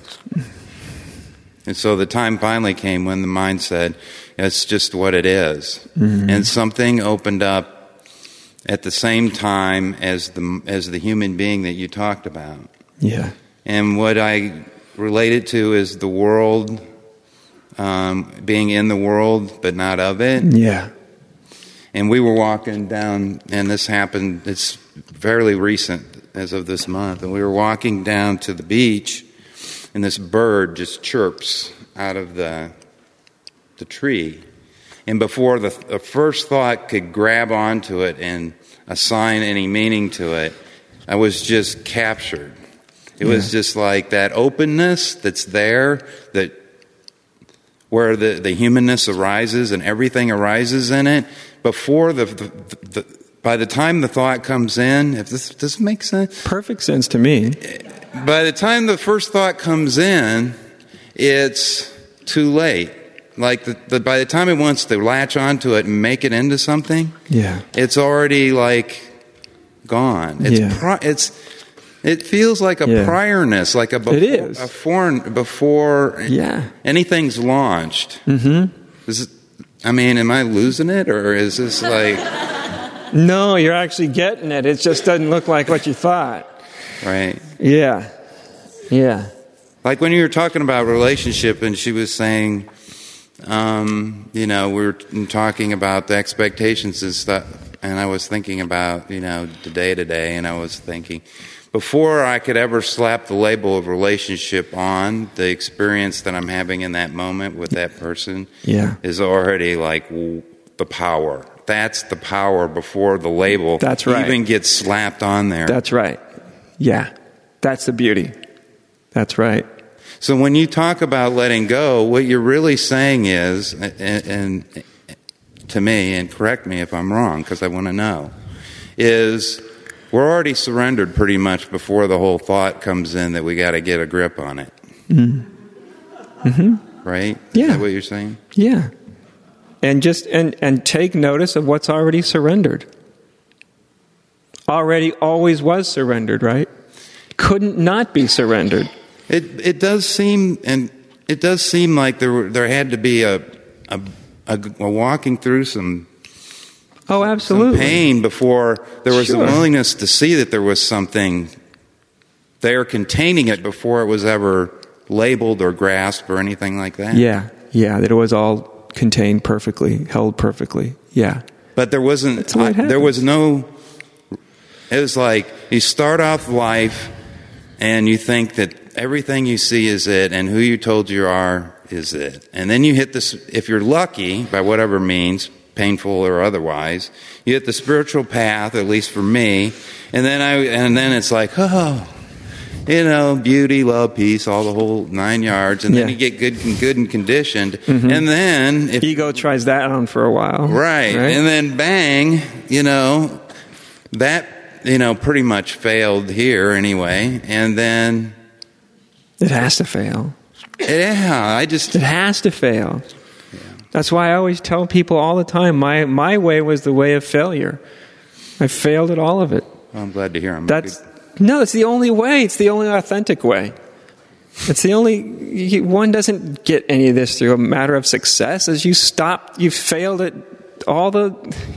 And so the time finally came when the mind said, it's just what it is. Mm-hmm. And something opened up at the same time as the as the human being that you talked about. Yeah. And what I relate it to is the world, um, being in the world but not of it. Yeah. And we were walking down, and this happened, it's fairly recent, as of this month, and we were walking down to the beach, and this bird just chirps out of the the tree. And before the, the first thought could grab onto it and assign any meaning to it, I was just captured. It yeah. was just like that openness that's there, that where the, the humanness arises and everything arises in it. Before the, the, the by the time the thought comes in, if this does this make sense? Perfect sense to me. By the time the first thought comes in, it's too late. Like the, the, by the time it wants to latch onto it and make it into something, yeah, it's already like gone. It's yeah. pri- it's it feels like a yeah. priorness, like a before, it is a foreign before yeah. anything's launched. Mm-hmm. Does it, I mean, am I losing it, or is this like... No, you're actually getting it. It just doesn't look like what you thought. Right. Yeah. Yeah. Like when you were talking about relationship and she was saying, um, you know, we were talking about the expectations and stuff, and I was thinking about, you know, the day to day, and I was thinking, before I could ever slap the label of relationship on the experience that I'm having in that moment with that person, yeah, is already like the power. That's the power before the label That's right. even gets slapped on there. That's right. Yeah. That's the beauty. That's right. So when you talk about letting go, what you're really saying is, and, and to me, and correct me if I'm wrong, because I want to know, is we're already surrendered pretty much before the whole thought comes in that we got to get a grip on it. Mm-hmm. Mm-hmm. Right? Yeah. Is that what you're saying? Yeah. And just and, and take notice of what's already surrendered. Already always was surrendered, right? Couldn't not be surrendered. It it does seem, and it does seem like there were, there had to be a a, a a walking through some oh absolutely some pain before there was Sure. a willingness to see that there was something there containing it before it was ever labeled or grasped or anything like that. Yeah, yeah, that it was all contained perfectly, held perfectly. Yeah. But there wasn't, That's the way it I, there was happens. no, it was like you start off life and you think that everything you see is it and who you told you are is it. And then you hit this, if you're lucky, by whatever means, painful or otherwise, you hit the spiritual path, at least for me, and then I, and then it's like, oh, you know, beauty, love, peace, all the whole nine yards, and then Yeah. you get good and good and conditioned, Mm-hmm. and then if Ego tries that on for a while. right, and then bang, you know, that you know pretty much failed here anyway, and then It has to fail. yeah, I just It has to fail. That's why I always tell people all the time, my, my way was the way of failure. I failed at all of it. well, I'm glad to hear him. That's no, it's the only way. It's the only authentic way. It's the only you, one doesn't get any of this through a matter of success. As you stop, you failed at all the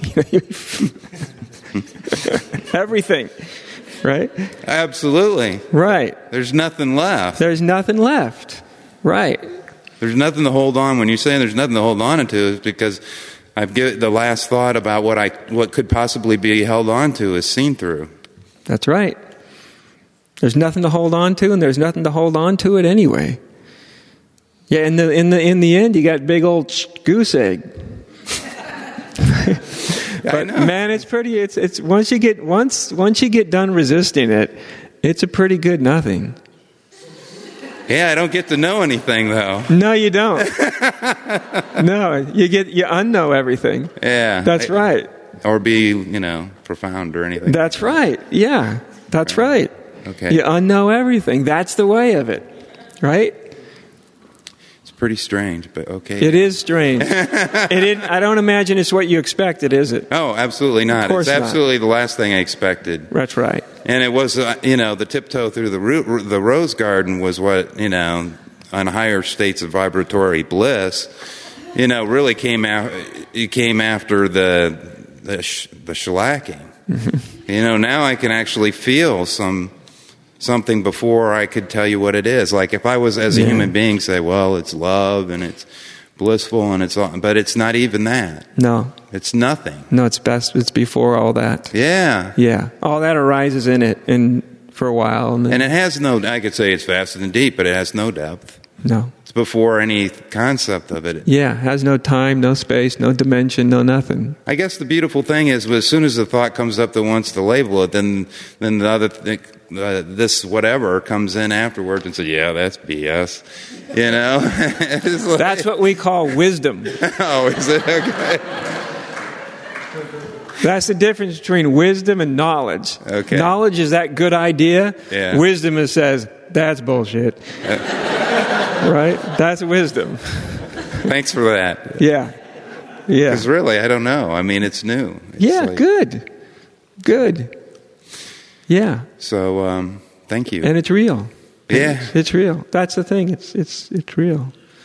everything, right? Absolutely Right. There's nothing left. There's nothing left. Right. There's nothing to hold on. When you say there's nothing to hold on to, is because I've given the last thought about what I what could possibly be held on to is seen through. That's right. There's nothing to hold on to, and there's nothing to hold on to it anyway. Yeah, in the in the in the end, you got big old goose egg. But man, it's pretty. It's it's once you get once once you get done resisting it, it's a pretty good nothing. Yeah, I don't get to know anything though. No, you don't. No, you get you unknow everything. Yeah, That's right. Or be you know profound or anything. That's right. Yeah, that's right. Okay. You unknow everything. That's the way of it, right? It's pretty strange, but okay. It is strange. it isn't, I don't imagine it's what you expected, is it? Oh, absolutely not. Of course It's not. absolutely the last thing I expected. That's right. And it was, uh, you know, the tiptoe through the ro- the rose garden was what, you know, on higher states of vibratory bliss, you know, really came out. It came after the the, sh- the shellacking. Mm-hmm. You know, now I can actually feel some something before I could tell you what it is. Like if I was, as a Yeah. human being, say, well, it's love and it's blissful and it's all, but it's not even that. No, It's nothing. no, it's best. It's before all that. Yeah. Yeah, all that arises in it, and for a while, and then And it has no, I could say it's vast and deep, but it has no depth. no. It's before any concept of it. Yeah, has no time, no space, no dimension, no nothing. I guess the beautiful thing is, as soon as the thought comes up that wants to label it, then then the other thing, uh, this whatever comes in afterwards and says, "Yeah, that's B S." You know, It's like, That's what we call wisdom. oh, is it okay? That's the difference between wisdom and knowledge. Okay. Knowledge is that good idea. Yeah. Wisdom is says that's bullshit. Right? That's wisdom. Thanks for that. Yeah. Yeah. Because really, I don't know. I mean, it's new. It's Yeah, like- good. Good. Yeah. So, um, thank you. And it's real. Yeah. It's, it's real. That's the thing. It's it's it's real.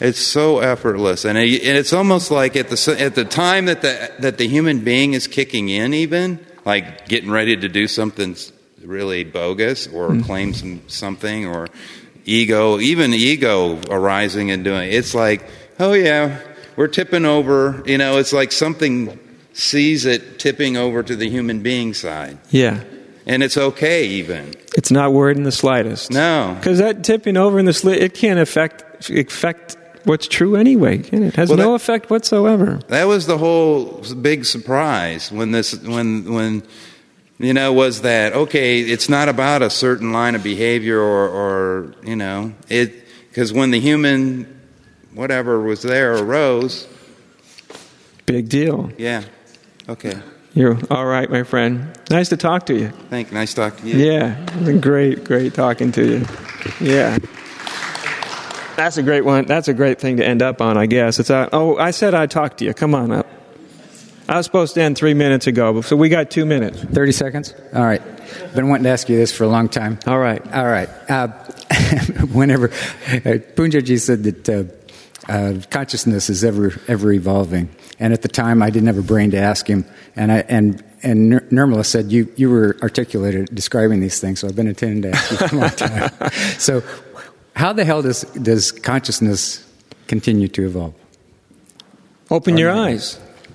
It's so effortless, and, it, and it's almost like at the at the time that the that the human being is kicking in, even like getting ready to do something really bogus or mm. claim some, something, or ego, even ego arising and doing. It's like, oh yeah, we're tipping over. You know, it's like something sees it tipping over to the human being side. Yeah. And it's okay, even. It's not worried in the slightest. No. Because that tipping over in the sli- it can't affect affect what's true anyway, can it? It has well, no that, effect whatsoever. That was the whole big surprise when this, when, when, you know, was that, okay, it's not about a certain line of behavior or, or you know, it, because when the human, whatever was there arose. Big deal. Yeah. Okay. You're all right, my friend. Nice to talk to you. Thank you. Nice talking to you. Yeah, it's been great, great talking to you. Yeah. That's a great one. That's a great thing to end up on, I guess. It's a, oh, I said I'd talk to you. Come on up. I was supposed to end three minutes ago, so we got two minutes. thirty seconds? All right. I've been wanting to ask you this for a long time. All right. All right. Uh, whenever uh, Poonjaji said that uh, uh, consciousness is ever ever evolving, and at the time I didn't have a brain to ask him, and I and and Nir- Nirmala said you you were articulated describing these things, so I've been intending to ask you for a long time. So, how the hell does does consciousness continue to evolve? Open your eyes.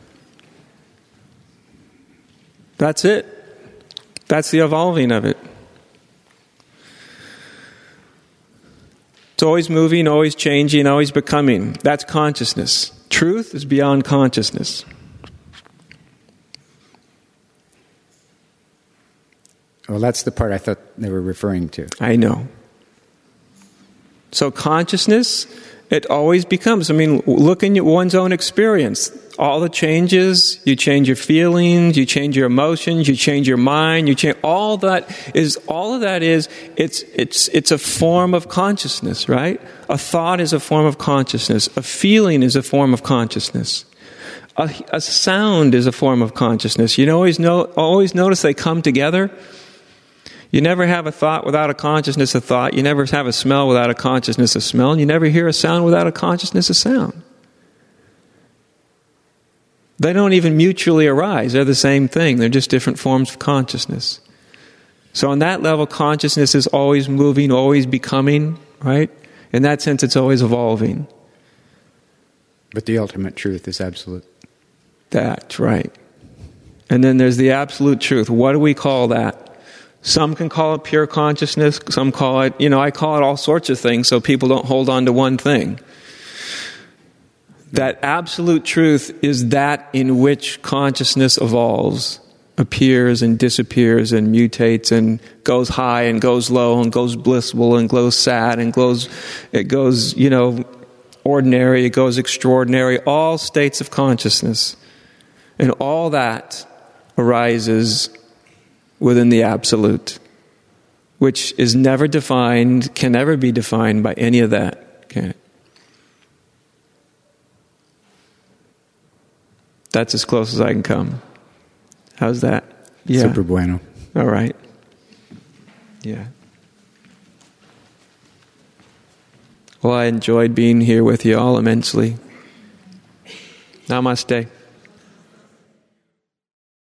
That's it. That's the evolving of it. It's always moving, always changing, always becoming. That's consciousness. Truth is beyond consciousness. Well, that's the part I thought they were referring to. I know. So consciousness, it always becomes. I mean, look in one's own experience. All the changes, you change your feelings, you change your emotions, you change your mind, you change, all that is, all of that is, it's, it's, it's a form of consciousness, right? A thought is a form of consciousness. A feeling is a form of consciousness. A, a sound is a form of consciousness. You always know, always notice they come together. You never have a thought without a consciousness of thought. You never have a smell without a consciousness of smell. And you never hear a sound without a consciousness of sound. They don't even mutually arise. They're the same thing. They're just different forms of consciousness. So on that level, consciousness is always moving, always becoming, right? In that sense, it's always evolving. But the ultimate truth is absolute. That's right. And then there's the absolute truth. What do we call that? Some can call it pure consciousness. Some call it, you know, I call it all sorts of things so people don't hold on to one thing. That absolute truth is that in which consciousness evolves, appears and disappears and mutates and goes high and goes low and goes blissful and goes sad and goes, it goes, you know, ordinary, it goes extraordinary, all states of consciousness. And all that arises within the absolute, which is never defined, can never be defined by any of that, can it? That's as close as I can come. How's that? Yeah. Super bueno. All right. Yeah. Well, I enjoyed being here with you all immensely. Namaste.